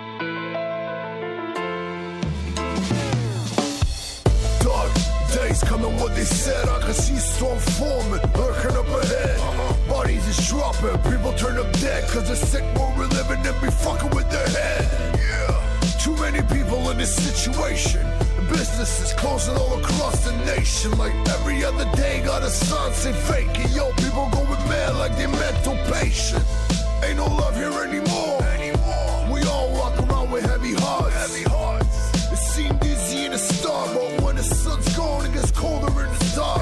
Dark days coming, what they said. I can see storm forming, lurking up ahead. Bodies is dropping, people turn up dead. Cause the sick world we're living in be fucking with their head. Yeah. Too many people in this situation. Businesses closing all across the nation. Like every other day, got a sign say fake. And yo, people going mad like they're mental patient. Ain't no love here anymore. We all walk around with heavy hearts. It seemed easy in the start, but when the sun's gone, it gets colder in the dark.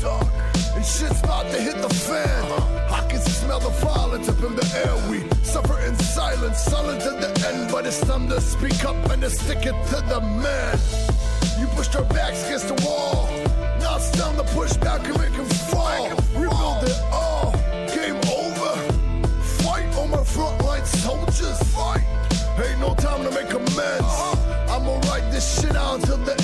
And shit's about to hit the fan. I can smell the violence up in the air. We suffer in silence, silent at the end. But it's time to speak up and to stick it to the man. You pushed our backs against the wall. Now it's time to push back and make him fall. Rebuild it all. Game over. Fight on my frontline soldiers. Fight. Ain't no time to make amends. I'ma write this shit out until the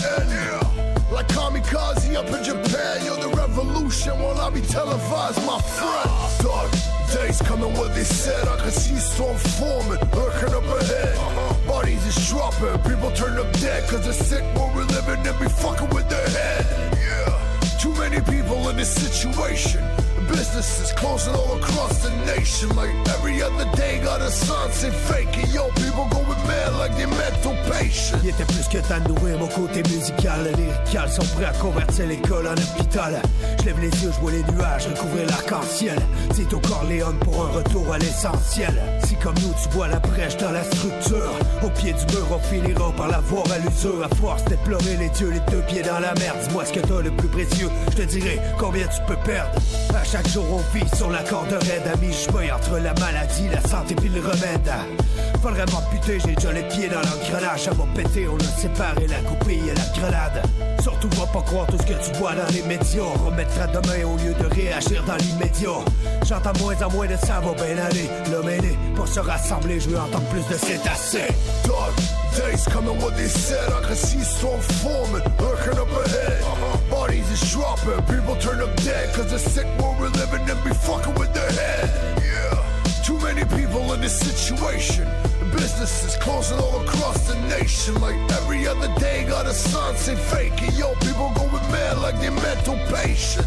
end. Like kamikaze up in Japan. You're the revolution while I be televised, my friend. Dark days coming, what they said. I can see storm forming, lurking up ahead. Bodies is dropping, people turn up dead. Cause the sick world we're living in be fucking with their head. Yeah. Too many people in this situation. Businesses closing all across the nation. Like every other day, got a sign say fake. And yo, people going mad like they're mental patient. Il était plus que temps de nourrir mon côté musical. Les lyricales sont prêts à convertir l'école en hôpital. Je lève les yeux, je vois les nuages recouvrir l'arc-en-ciel. C'est au Corleone pour un retour à l'essentiel. Si comme nous tu vois la brèche dans la structure, au pied du mur on finira par la voir à l'usure. À force d'éplorer les dieux, les deux pieds dans la merde. Dis-moi ce que t'as le plus précieux, je te dirai combien tu peux perdre. À chaque jour on vit sur la corde raide. À mi-chemin entre la maladie, la santé puis le remède. Faudrait m'amputer, j'ai déjà les pieds dans l'engrenage. Ça va péter, on a séparé la coupille et la grenade. Surtout va pas croire tout ce que tu vois dans les médias. On remettra demain au lieu de réagir dans l'immédiat. J'entends moins en moins de ça va bien aller. L'homme est né pour se rassembler, je veux entendre plus de cétacés. Dark days coming, what they said. I can see storm forming, lurking up ahead. Bodies is dropping, people turn up dead. Cause the sick world we're living in be fucking with their head. Yeah. Too many people in this situation. Businesses closing all across the nation. Like every other day, got a sign say fake. And yo, people going mad like they're mental patient.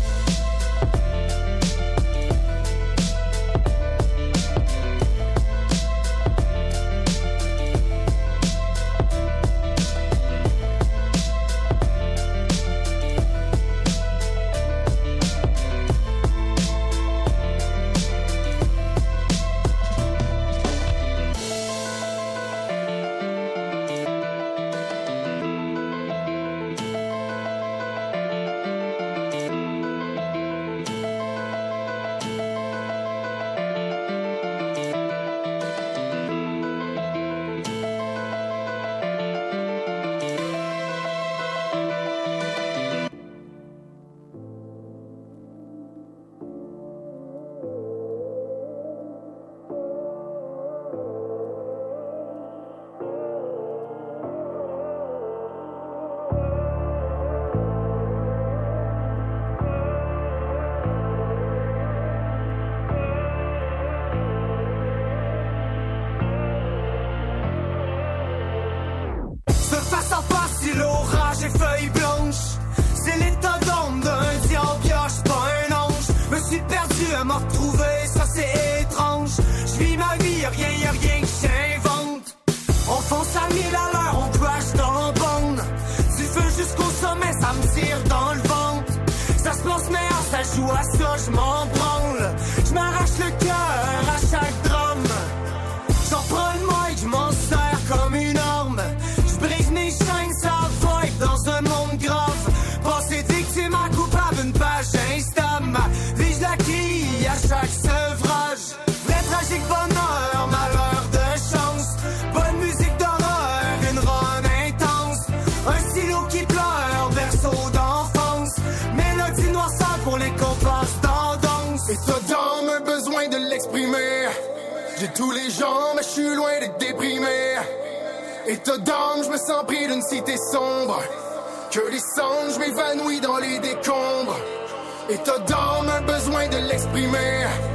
m'a retrouvé, ça c'est étrange. Je vis ma vie, y'a rien que j'invente. On fonce à 1000 à l'heure, on crash dans bande. Du feu jusqu'au sommet, ça me tire dans le ventre. Ça se pense meilleur, ça joue à ça, je m'en branle. Je m'arrache le cœur à chaque drum. J'en prends le mic, je m'en sers comme une arme. Je brise mes chaînes, ça va être dans un monde grave. Passer victime à coupable, une page Insta. Ma vie, je la quille à chaque sevrage. Vrai tragique bonheur, malheur de chance. Bonne musique d'horreur, une run intense. Un stylo qui pleure, berceau d'enfance. Mélodie noirceur pour les compasses tendance. Et ça donne un besoin de l'exprimer. J'ai tous les gens, mais je suis loin d'être déprimé. État d'âme, je me sens pris d'une cité sombre. Que les songes m'évanouissent dans les décombres. État d'âme, un besoin de l'exprimer.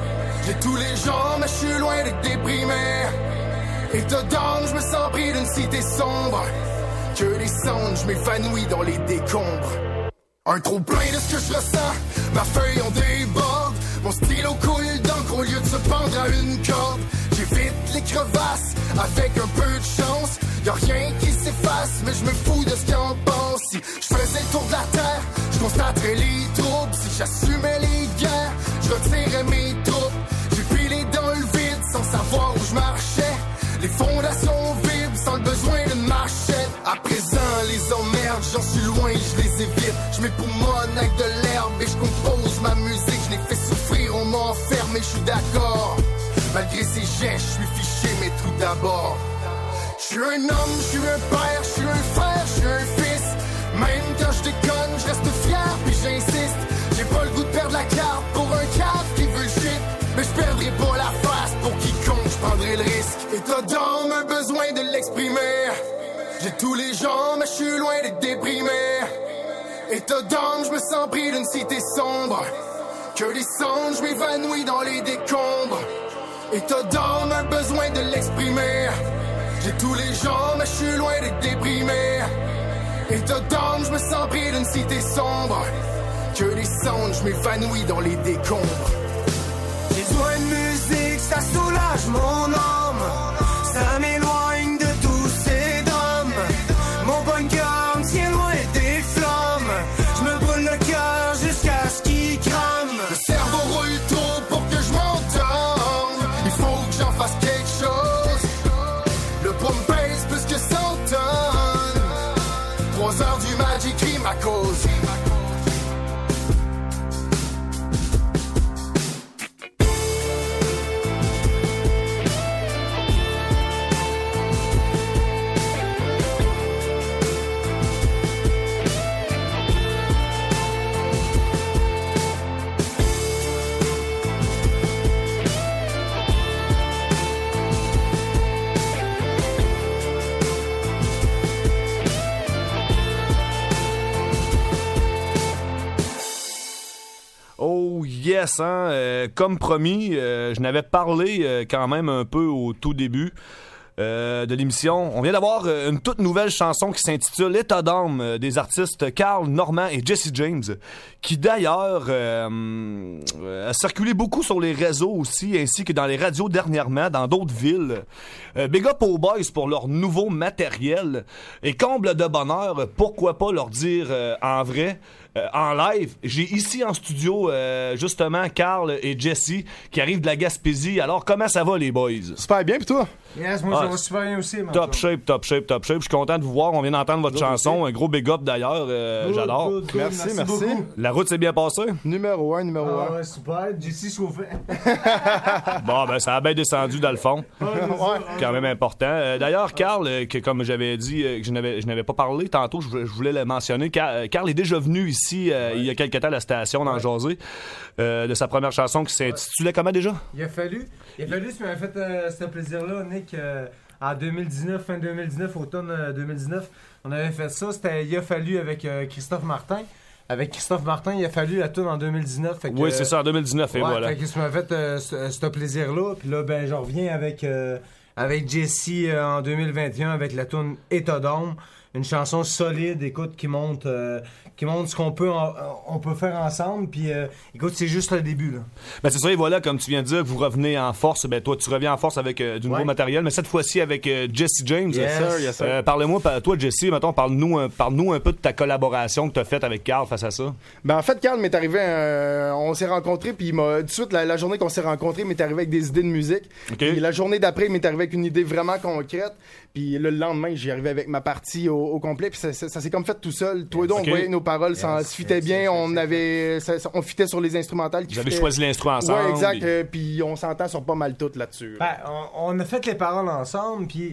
J'ai tous les gens, mais je suis loin d'être déprimé. État d'âme, je me sens pris d'une cité sombre. Que des cendres, je m'évanouis dans les décombres. Un trop plein de ce que je ressens, ma feuille en déborde. Mon stylo coule d'encre au lieu de se pendre à une corde. J'évite les crevasses avec un peu de chance. Y'a rien qui s'efface, mais je me fous de ce qu'ils en pensent. Si je faisais le tour de la terre, je constaterais les troubles. Si j'assumais les guerres, je retirais mes troupes. J'ai pilé dans le vide sans savoir où je marchais. Les fondations vibrent sans le besoin d'une marchette. À présent, les emmerdes, j'en suis loin, je les évite. Je m'époumonne avec de l'herbe et je compose ma musique. Je les fais souffrir, on m'a enfermé, je suis d'accord. Malgré ces gestes, je suis fiché, mais tout d'abord. Je suis un homme, je suis un père, je suis un frère, je suis un fils. Même quand je déconne, je reste fier, puis j'insiste. J'ai pas le goût de perdre la carte pour un cave qui veut le shit. Mais je perdrai pas la face pour quiconque, je prendrai le risque. État d'âme, un besoin de l'exprimer. J'ai tous les gens, mais je suis loin d'être déprimé. État d'âme, je me sens pris d'une cité sombre. Que des cendres, je m'évanouis dans les décombres. État d'âme, un besoin de l'exprimer. J'ai tous les gens, mais je suis loin d'être déprimé. État d'âme, je me sens pris d'une cité sombre. Que des cendres, je m'évanouis dans les décombres. J'ai besoin de musique, ça soulage mon âme. Ça m'éloigne de tous ces dames. Mon bunker me tient loin des flammes. Je me brûle le cœur jusqu'à ce qu'il crame. Le cerveau roule trop pour que je m'entende. Il faut que j'en fasse quelque chose. Le poids me pèse plus que 100 tonnes. 3 heures du mat, j'écris ma cause. Yes, hein? Comme promis, je n'avais parlé quand même un peu au tout début de l'émission. On vient d'avoir une toute nouvelle chanson qui s'intitule État d'âme des artistes Carl Normand et Jesse James, qui d'ailleurs a circulé beaucoup sur les réseaux aussi, ainsi que dans les radios dernièrement, dans d'autres villes. Big up aux boys pour leur nouveau matériel. Et comble de bonheur, pourquoi pas leur dire en vrai, en live. J'ai ici en studio justement Carl et Jesse qui arrivent de la Gaspésie. Alors comment ça va les boys? Super bien, pis toi? Yes, moi ça va super bien aussi. Top shape. Je suis content de vous voir. On vient d'entendre votre chanson. Un gros big up d'ailleurs. J'adore. Merci. La route s'est bien passée? Numéro 1. Ouais, super. Jesse chauffé. Bon, ben ça a bien descendu dans le fond. Quand même important. D'ailleurs, Carl, que comme j'avais dit, que je n'avais pas parlé tantôt, je voulais le mentionner. Carl est déjà venu ici il y a quelques temps à la station dans José de sa première chanson qui s'intitulait comment déjà? Il a fallu, tu m'avais fait ce plaisir-là, Nick, en 2019, fin 2019, automne 2019. On avait fait ça, c'était Il a fallu avec Christophe Martin. Avec Christophe Martin, il a fallu la tourne en 2019. Fait que, oui, c'est ça, en 2019, et voilà. Fait que tu m'as fait ce plaisir-là. Puis là, ben, je reviens avec Jesse en 2021 avec la tourne État d'âme. Une chanson solide, écoute, qui montre ce qu'on peut on peut faire ensemble. Puis, écoute, c'est juste le début, là. Ben, c'est ça, et voilà, comme tu viens de dire, vous revenez en force. Ben, toi, tu reviens en force avec du nouveau matériel, mais cette fois-ci avec Jesse James. Yes, sir. Parle-moi, toi, Jesse, mettons, parle-nous un peu de ta collaboration que tu as faite avec Carl face à ça. Ben, en fait, Carl m'est arrivé, on s'est rencontrés, puis tout de suite, la journée qu'on s'est rencontrés, il m'est arrivé avec des idées de musique. Okay. Puis la journée d'après, il m'est arrivé avec une idée vraiment concrète. Puis le lendemain, j'y arrivais avec ma partie au complet, puis ça s'est comme fait tout seul. Toi et donc, on voyait nos paroles, ça se fitait bien, on fitait sur les instrumentales. Vous avez choisi l'instru ensemble. Ouais, exact, puis on s'entend sur pas mal tout là-dessus. Ben, on a fait les paroles ensemble, puis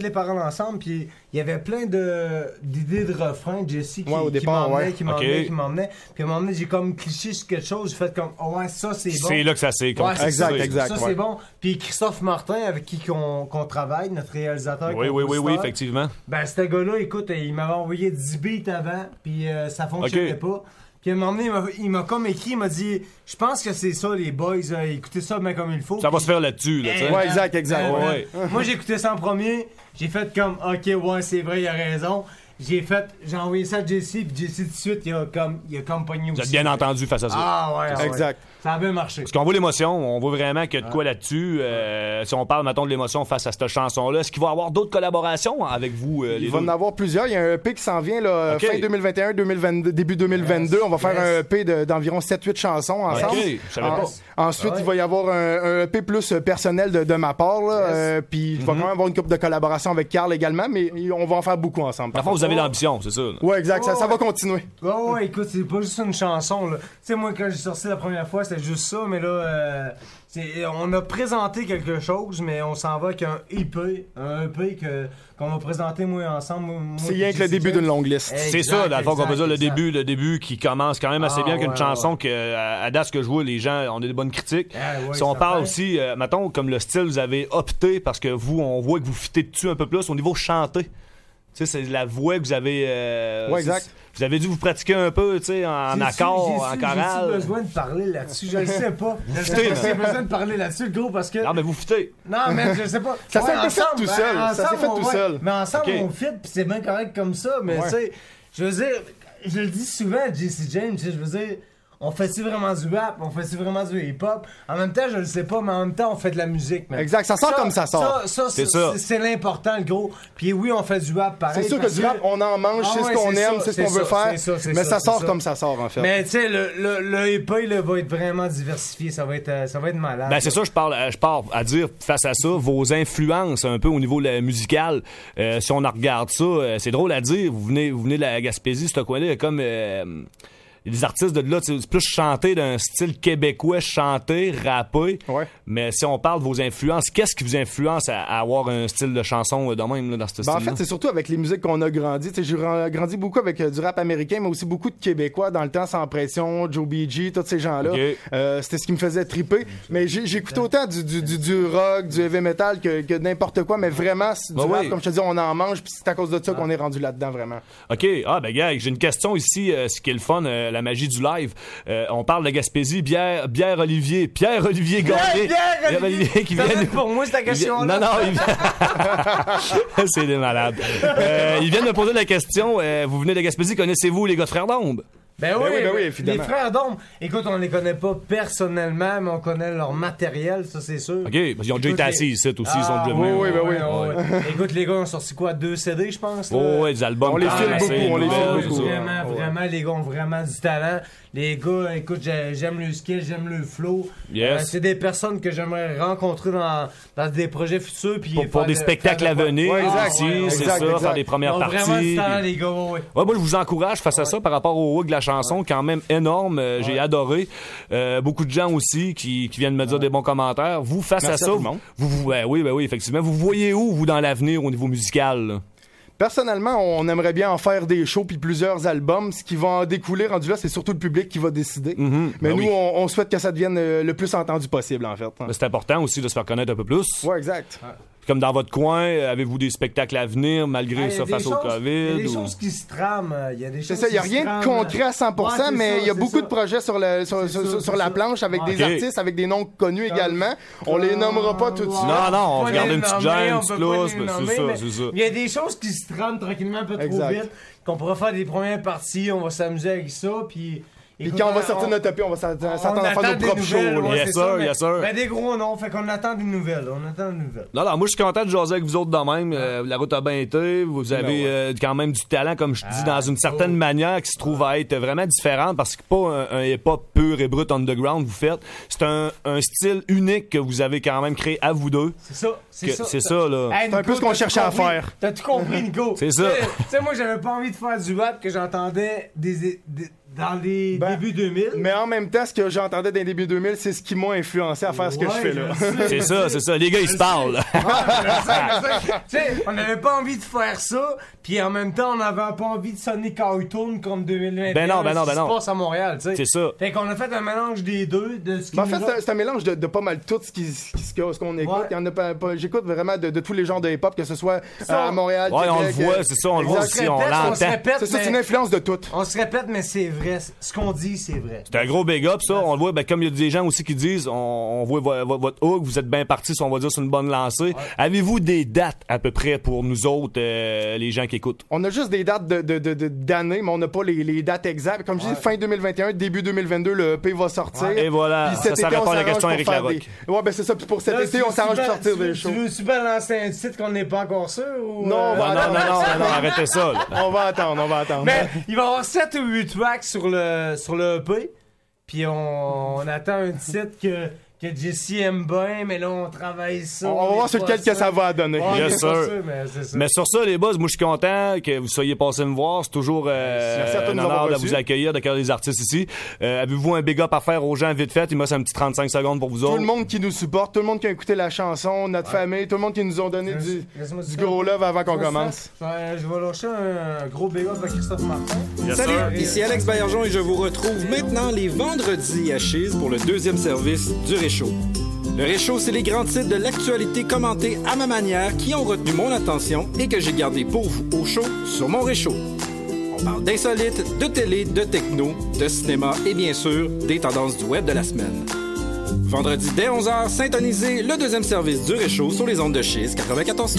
il y avait plein d'idées de refrains, Jesse, qui m'emmenait. Puis à un moment donné, j'ai comme cliché sur quelque chose, j'ai fait comme, oh ouais, ça c'est bon. C'est là que ça s'est exact. Ça c'est bon. Puis Christophe Martin, avec qui qu'on travaille, notre réalisateur. Oui, effectivement. Ben, ce gars-là, écoute, il m'avait envoyé 10 beats avant, puis ça fonctionnait pas. Puis à un moment donné, il m'a comme écrit, il m'a dit, je pense que c'est ça, les boys, écoutez ça bien comme il faut. Ça va se faire là-dessus, là, tu sais. Ouais, exact. Ouais. Moi, j'ai écouté ça en premier, j'ai fait comme, ok, ouais, c'est vrai, il a raison. J'ai envoyé ça à Jesse, puis Jesse tout de suite, il a comme pogné aussi. Vous êtes bien entendu face à ça. Ah ouais, exact. Ça a bien marché. Parce qu'on voit l'émotion, on voit vraiment qu'il y a de quoi là-dessus. Si on parle, mettons, de l'émotion face à cette chanson-là, est-ce qu'il va y avoir d'autres collaborations avec vous, les deux? Il va en avoir plusieurs. Il y a un EP qui s'en vient là, fin 2021, début 2022. On va faire un EP d'environ 7-8 chansons ensemble. OK, je savais pas. Ensuite, il va y avoir un EP plus personnel de ma part. Puis il va quand même avoir une couple de collaborations avec Carl également, mais on va en faire beaucoup ensemble. Parfois, vous avez l'ambition, c'est ça? Ouais, exact. Ça va continuer. Ouais, écoute, c'est pas juste une chanson. Tu sais, moi, quand j'ai sorti la première fois, c'était juste ça, mais là, on a présenté quelque chose, mais on s'en va avec un EP qu'on va présenter, moi, ensemble. C'est rien que le début d'une longue liste. C'est ça, dans le fond, qu'on peut dire, le début qui commence quand même assez bien qu'une chanson que, à date, ce que je vois, les gens ont des bonnes critiques. Si on parle aussi, mettons, comme le style, vous avez opté, parce que vous, on voit que vous fitez dessus un peu plus au niveau chanté. Tu sais, c'est la voix que vous avez... ouais, exact. Vous avez dû vous pratiquer un peu, tu sais, en accord, en chorale. J'ai besoin de parler là-dessus, je le sais pas. J'ai besoin de parler là-dessus, le gros, parce que... Non, mais vous fitez. Non, mais je sais pas. Ça s'est fait tout seul. Ça s'est fait tout seul. Mais ensemble, on fit, puis c'est bien correct comme ça, mais tu sais, je veux dire, je le dis souvent à Jesse James, je veux dire... On fait-tu vraiment du rap? On fait-tu vraiment du hip-hop? En même temps, je le sais pas, mais en même temps, on fait de la musique. Man. Exact, ça sort comme ça sort. C'est l'important, le gros. Puis oui, on fait du rap pareil. C'est sûr que du rap, on en mange, c'est ce qu'on aime, c'est ce qu'on veut faire. Mais ça sort comme ça sort, en fait. Mais tu sais, le hip-hop va être vraiment diversifié. Ça va être malade. Ben, c'est ça, je parle à dire, face à ça, vos influences un peu au niveau musical. Si on en regarde ça, c'est drôle à dire. Vous venez de la Gaspésie, ce coin-là, comme... Il y a des artistes de là, c'est plus chanter d'un style québécois, chanter, rapper. Ouais. Mais si on parle de vos influences, qu'est-ce qui vous influence à avoir un style de chanson de même là, dans ce style-là? En fait, c'est surtout avec les musiques qu'on a grandi. J'ai grandi beaucoup avec du rap américain, mais aussi beaucoup de Québécois dans le temps, Sans Pression, Joe B.G., tous ces gens-là. Okay. C'était ce qui me faisait triper. Mais j'écoutais autant du rock, du heavy metal que n'importe quoi, mais vraiment, du rap, comme je te dis, on en mange, puis c'est à cause de ça qu'on est rendu là-dedans, vraiment. OK. Ah, ben, gars, j'ai une question ici, ce qui est le fun, la magie du live. On parle de Gaspésie, Pierre-Olivier Gagné. Pierre-Olivier qui vient... pour moi, c'est ta question-là. Non, il vient... C'est des malades. Ils viennent me poser la question, vous venez de Gaspésie, connaissez-vous les gars de Frères d'Ombre? Ben oui, évidemment. Les Frères d'Ombre, écoute, on les connaît pas personnellement, mais on connaît leur matériel, ça c'est sûr. OK, parce qu'ils ont déjà été assis ici, aussi, ils sont déjà venus. Oui. Écoute, les gars ont sorti quoi, 2 CD, je pense? Oui, des albums. On les file beaucoup, Vraiment, les gars ont vraiment du talent. Les gars, écoute, j'aime le skill, j'aime le flow. Yes. C'est des personnes que j'aimerais rencontrer dans des projets futurs. Puis pour des spectacles à venir. C'est ça, faire des premières parties. Vraiment du talent, les gars, ouais, moi, je vous encourage face à ça par rapport au hook de la chanson, quand même énorme. J'ai adoré. Beaucoup de gens aussi qui viennent me dire des bons commentaires. Vous, face à ça, oui, effectivement. Vous voyez où, vous, dans l'avenir, au niveau musical, là? Personnellement, on aimerait bien en faire des shows puis plusieurs albums. Ce qui va en découler, rendu là, c'est surtout le public qui va décider. Mais nous, on souhaite que ça devienne le plus entendu possible, en fait. C'est important aussi de se faire connaître un peu plus. Ouais, exact. Comme dans votre coin, avez-vous des spectacles à venir malgré ça face au COVID? Il y a des choses qui se trament. C'est ça, il n'y a rien de concret à 100%, mais il y a beaucoup de projets sur la planche avec des artistes, avec des noms connus également. On les nommera pas tout de suite. Non, on va garder une petite gêne, une petite close, c'est ça. Il y a des choses qui se trament tranquillement un peu trop vite, qu'on pourra faire des premières parties, on va s'amuser avec ça, puis... Et quand on va sortir notre tapis, on va s'attendre à faire nos propres shows. Yes, sir. Ben, des gros noms, fait qu'on attend des nouvelles. Non, moi, je suis content de jaser avec vous autres de même. La route a bien été. Vous avez quand même du talent, comme je dis, dans une certaine manière qui se trouve à être vraiment différente parce que pas un hip-hop pur et brut underground vous faites. C'est un style unique que vous avez quand même créé à vous deux. C'est ça. C'est ça, là. C'est un peu ce qu'on cherchait à faire. T'as tout compris, Nico. C'est ça. Tu sais, moi, j'avais pas envie de faire du rap que j'entendais dans les débuts 2000. Mais en même temps, ce que j'entendais dans les débuts 2000, c'est ce qui m'a influencé à faire ce que je fais là. C'est ça. Les gars, ils se parlent. Tu sais, on n'avait pas envie de faire ça, puis en même temps, on n'avait pas envie de sonner cartoon comme 2021. Ben non. Ce qui se passe à Montréal, tu sais. C'est ça. Fait qu'on a fait un mélange des deux. En fait, c'est un mélange de pas mal tout ce qu'on écoute. Il y en a j'écoute vraiment de tous les genres de hip-hop, que ce soit à Montréal, Québec. On le voit, c'est ça, on le voit aussi, on l'entend. C'est une influence de tout. On se répète, mais c'est vrai. Ce qu'on dit, c'est vrai. C'est un gros big up, ça. On le voit, comme il y a des gens aussi qui disent, on voit votre hook, vous êtes bien partis, on va dire, c'est une bonne lancée. Ouais. Avez-vous des dates à peu près pour nous autres, les gens qui écoutent? On a juste des dates d'années, mais on n'a pas les dates exactes. Comme je dis, fin 2021, début 2022, le EP va sortir. Ouais. Et voilà, ça répond à la question Éric Larocque. Ouais, ben c'est ça. Puis pour cet été, on s'arrange pour sortir des shows. Tu veux-tu balancer un titre qu'on n'est pas encore sûr? Ou non, on va attendre. Non, arrêtez ça. Là. On va attendre. Mais il va y avoir 7 ou 8 tracks sur le EP. Puis on attend un titre que Jesse aime bien, mais là, on travaille ça. On va voir sur lequel que ça va donner. Bien sûr. Mais sur ça, les boss, moi, je suis content que vous soyez passés me voir. C'est toujours un honneur de vous accueillir, d'accueillir les artistes ici. Avez-vous un big up à faire aux gens vite fait? Il me reste un petit 35 secondes pour vous autres. Tout le monde qui nous supporte, tout le monde qui a écouté la chanson, notre famille, tout le monde qui nous ont donné du gros love avant qu'on commence. Je vais lâcher un gros big up à Christophe Martin. Salut, ici Alex Baillargeon et je vous retrouve maintenant les vendredis à Chiz pour le deuxième service du Réchaud. Le Réchaud, c'est les grands titres de l'actualité commentés à ma manière qui ont retenu mon attention et que j'ai gardé pour vous au show sur mon Réchaud. On parle d'insolites, de télé, de techno, de cinéma et bien sûr des tendances du web de la semaine. Vendredi dès 11h, syntonisez le deuxième service du Réchaud sur les ondes de Chiz 94.3.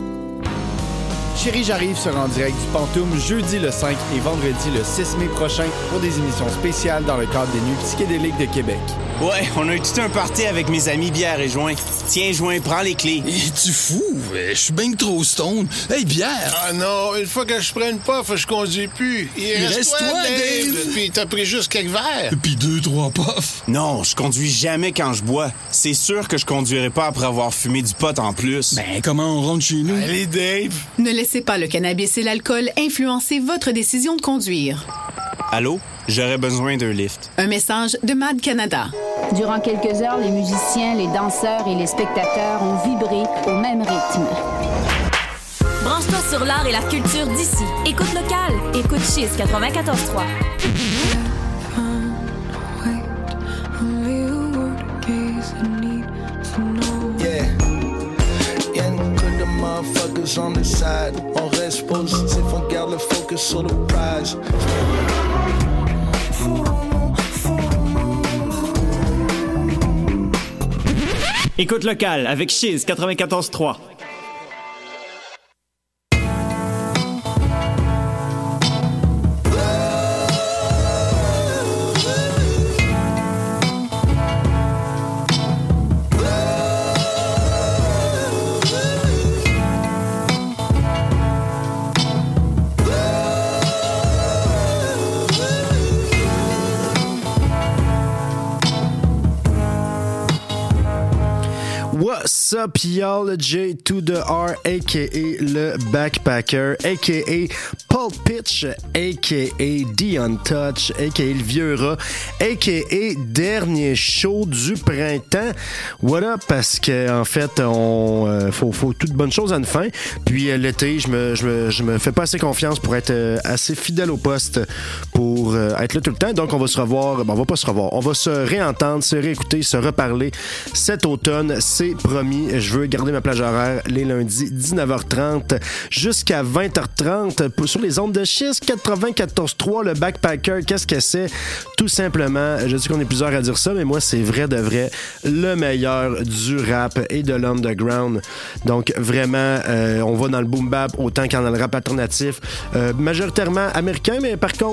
Chérie, j'arrive sera en direct du Pantoum jeudi le 5 et vendredi le 6 mai prochain pour des émissions spéciales dans le cadre des Nuits psychédéliques de Québec. Ouais, on a eu tout un party avec mes amis Bière et Joint. Tiens, Joint, prends les clés. Es-tu fou? Je suis bien trop stone. Hey, Bière! Ah non, une fois que je prends une puff, je conduis plus. Il reste toi, Dave! Puis t'as pris juste quelques verres. Puis 2-3 puffs. Non, je conduis jamais quand je bois. C'est sûr que je conduirai pas après avoir fumé du pot en plus. Ben, comment on rentre chez nous? Allez, Dave! Ne laissez pas le cannabis et l'alcool influencer votre décision de conduire. Allô? J'aurais besoin d'un lift. Un message de Mad Canada. Durant quelques heures, les musiciens, les danseurs et les spectateurs ont vibré au même rythme. Branche-toi sur l'art et la culture d'ici. Écoute local. Écoute Chiz 94.3. On the side, on reste positif, on garde le focus sur le prize. Écoute local avec Chiz 94.3. What's up, y'all? J to the R, a.k.a. le Backpacker, a.k.a. Paul Pitch, a.k.a. Dion Touch, a.k.a. le Vieux Rat, a.k.a. dernier show du printemps. Voilà, parce que en fait, on faut toute bonne chose à une fin. Puis l'été, je me fais pas assez confiance pour être assez fidèle au poste pour être là tout le temps. Donc on va se revoir, on va pas se revoir, on va se réentendre, se réécouter, se reparler cet automne. C'est promis, je veux garder ma plage horaire les lundis 19h30 jusqu'à 20h30 sur les ondes de Chiz 94.3. Le Backpacker, qu'est-ce que c'est? Tout simplement, je dis qu'on est plusieurs à dire ça, mais moi c'est vrai de vrai le meilleur du rap et de l'underground. Donc vraiment, on va dans le boom bap autant qu'en dans le rap alternatif, majoritairement américain, mais par contre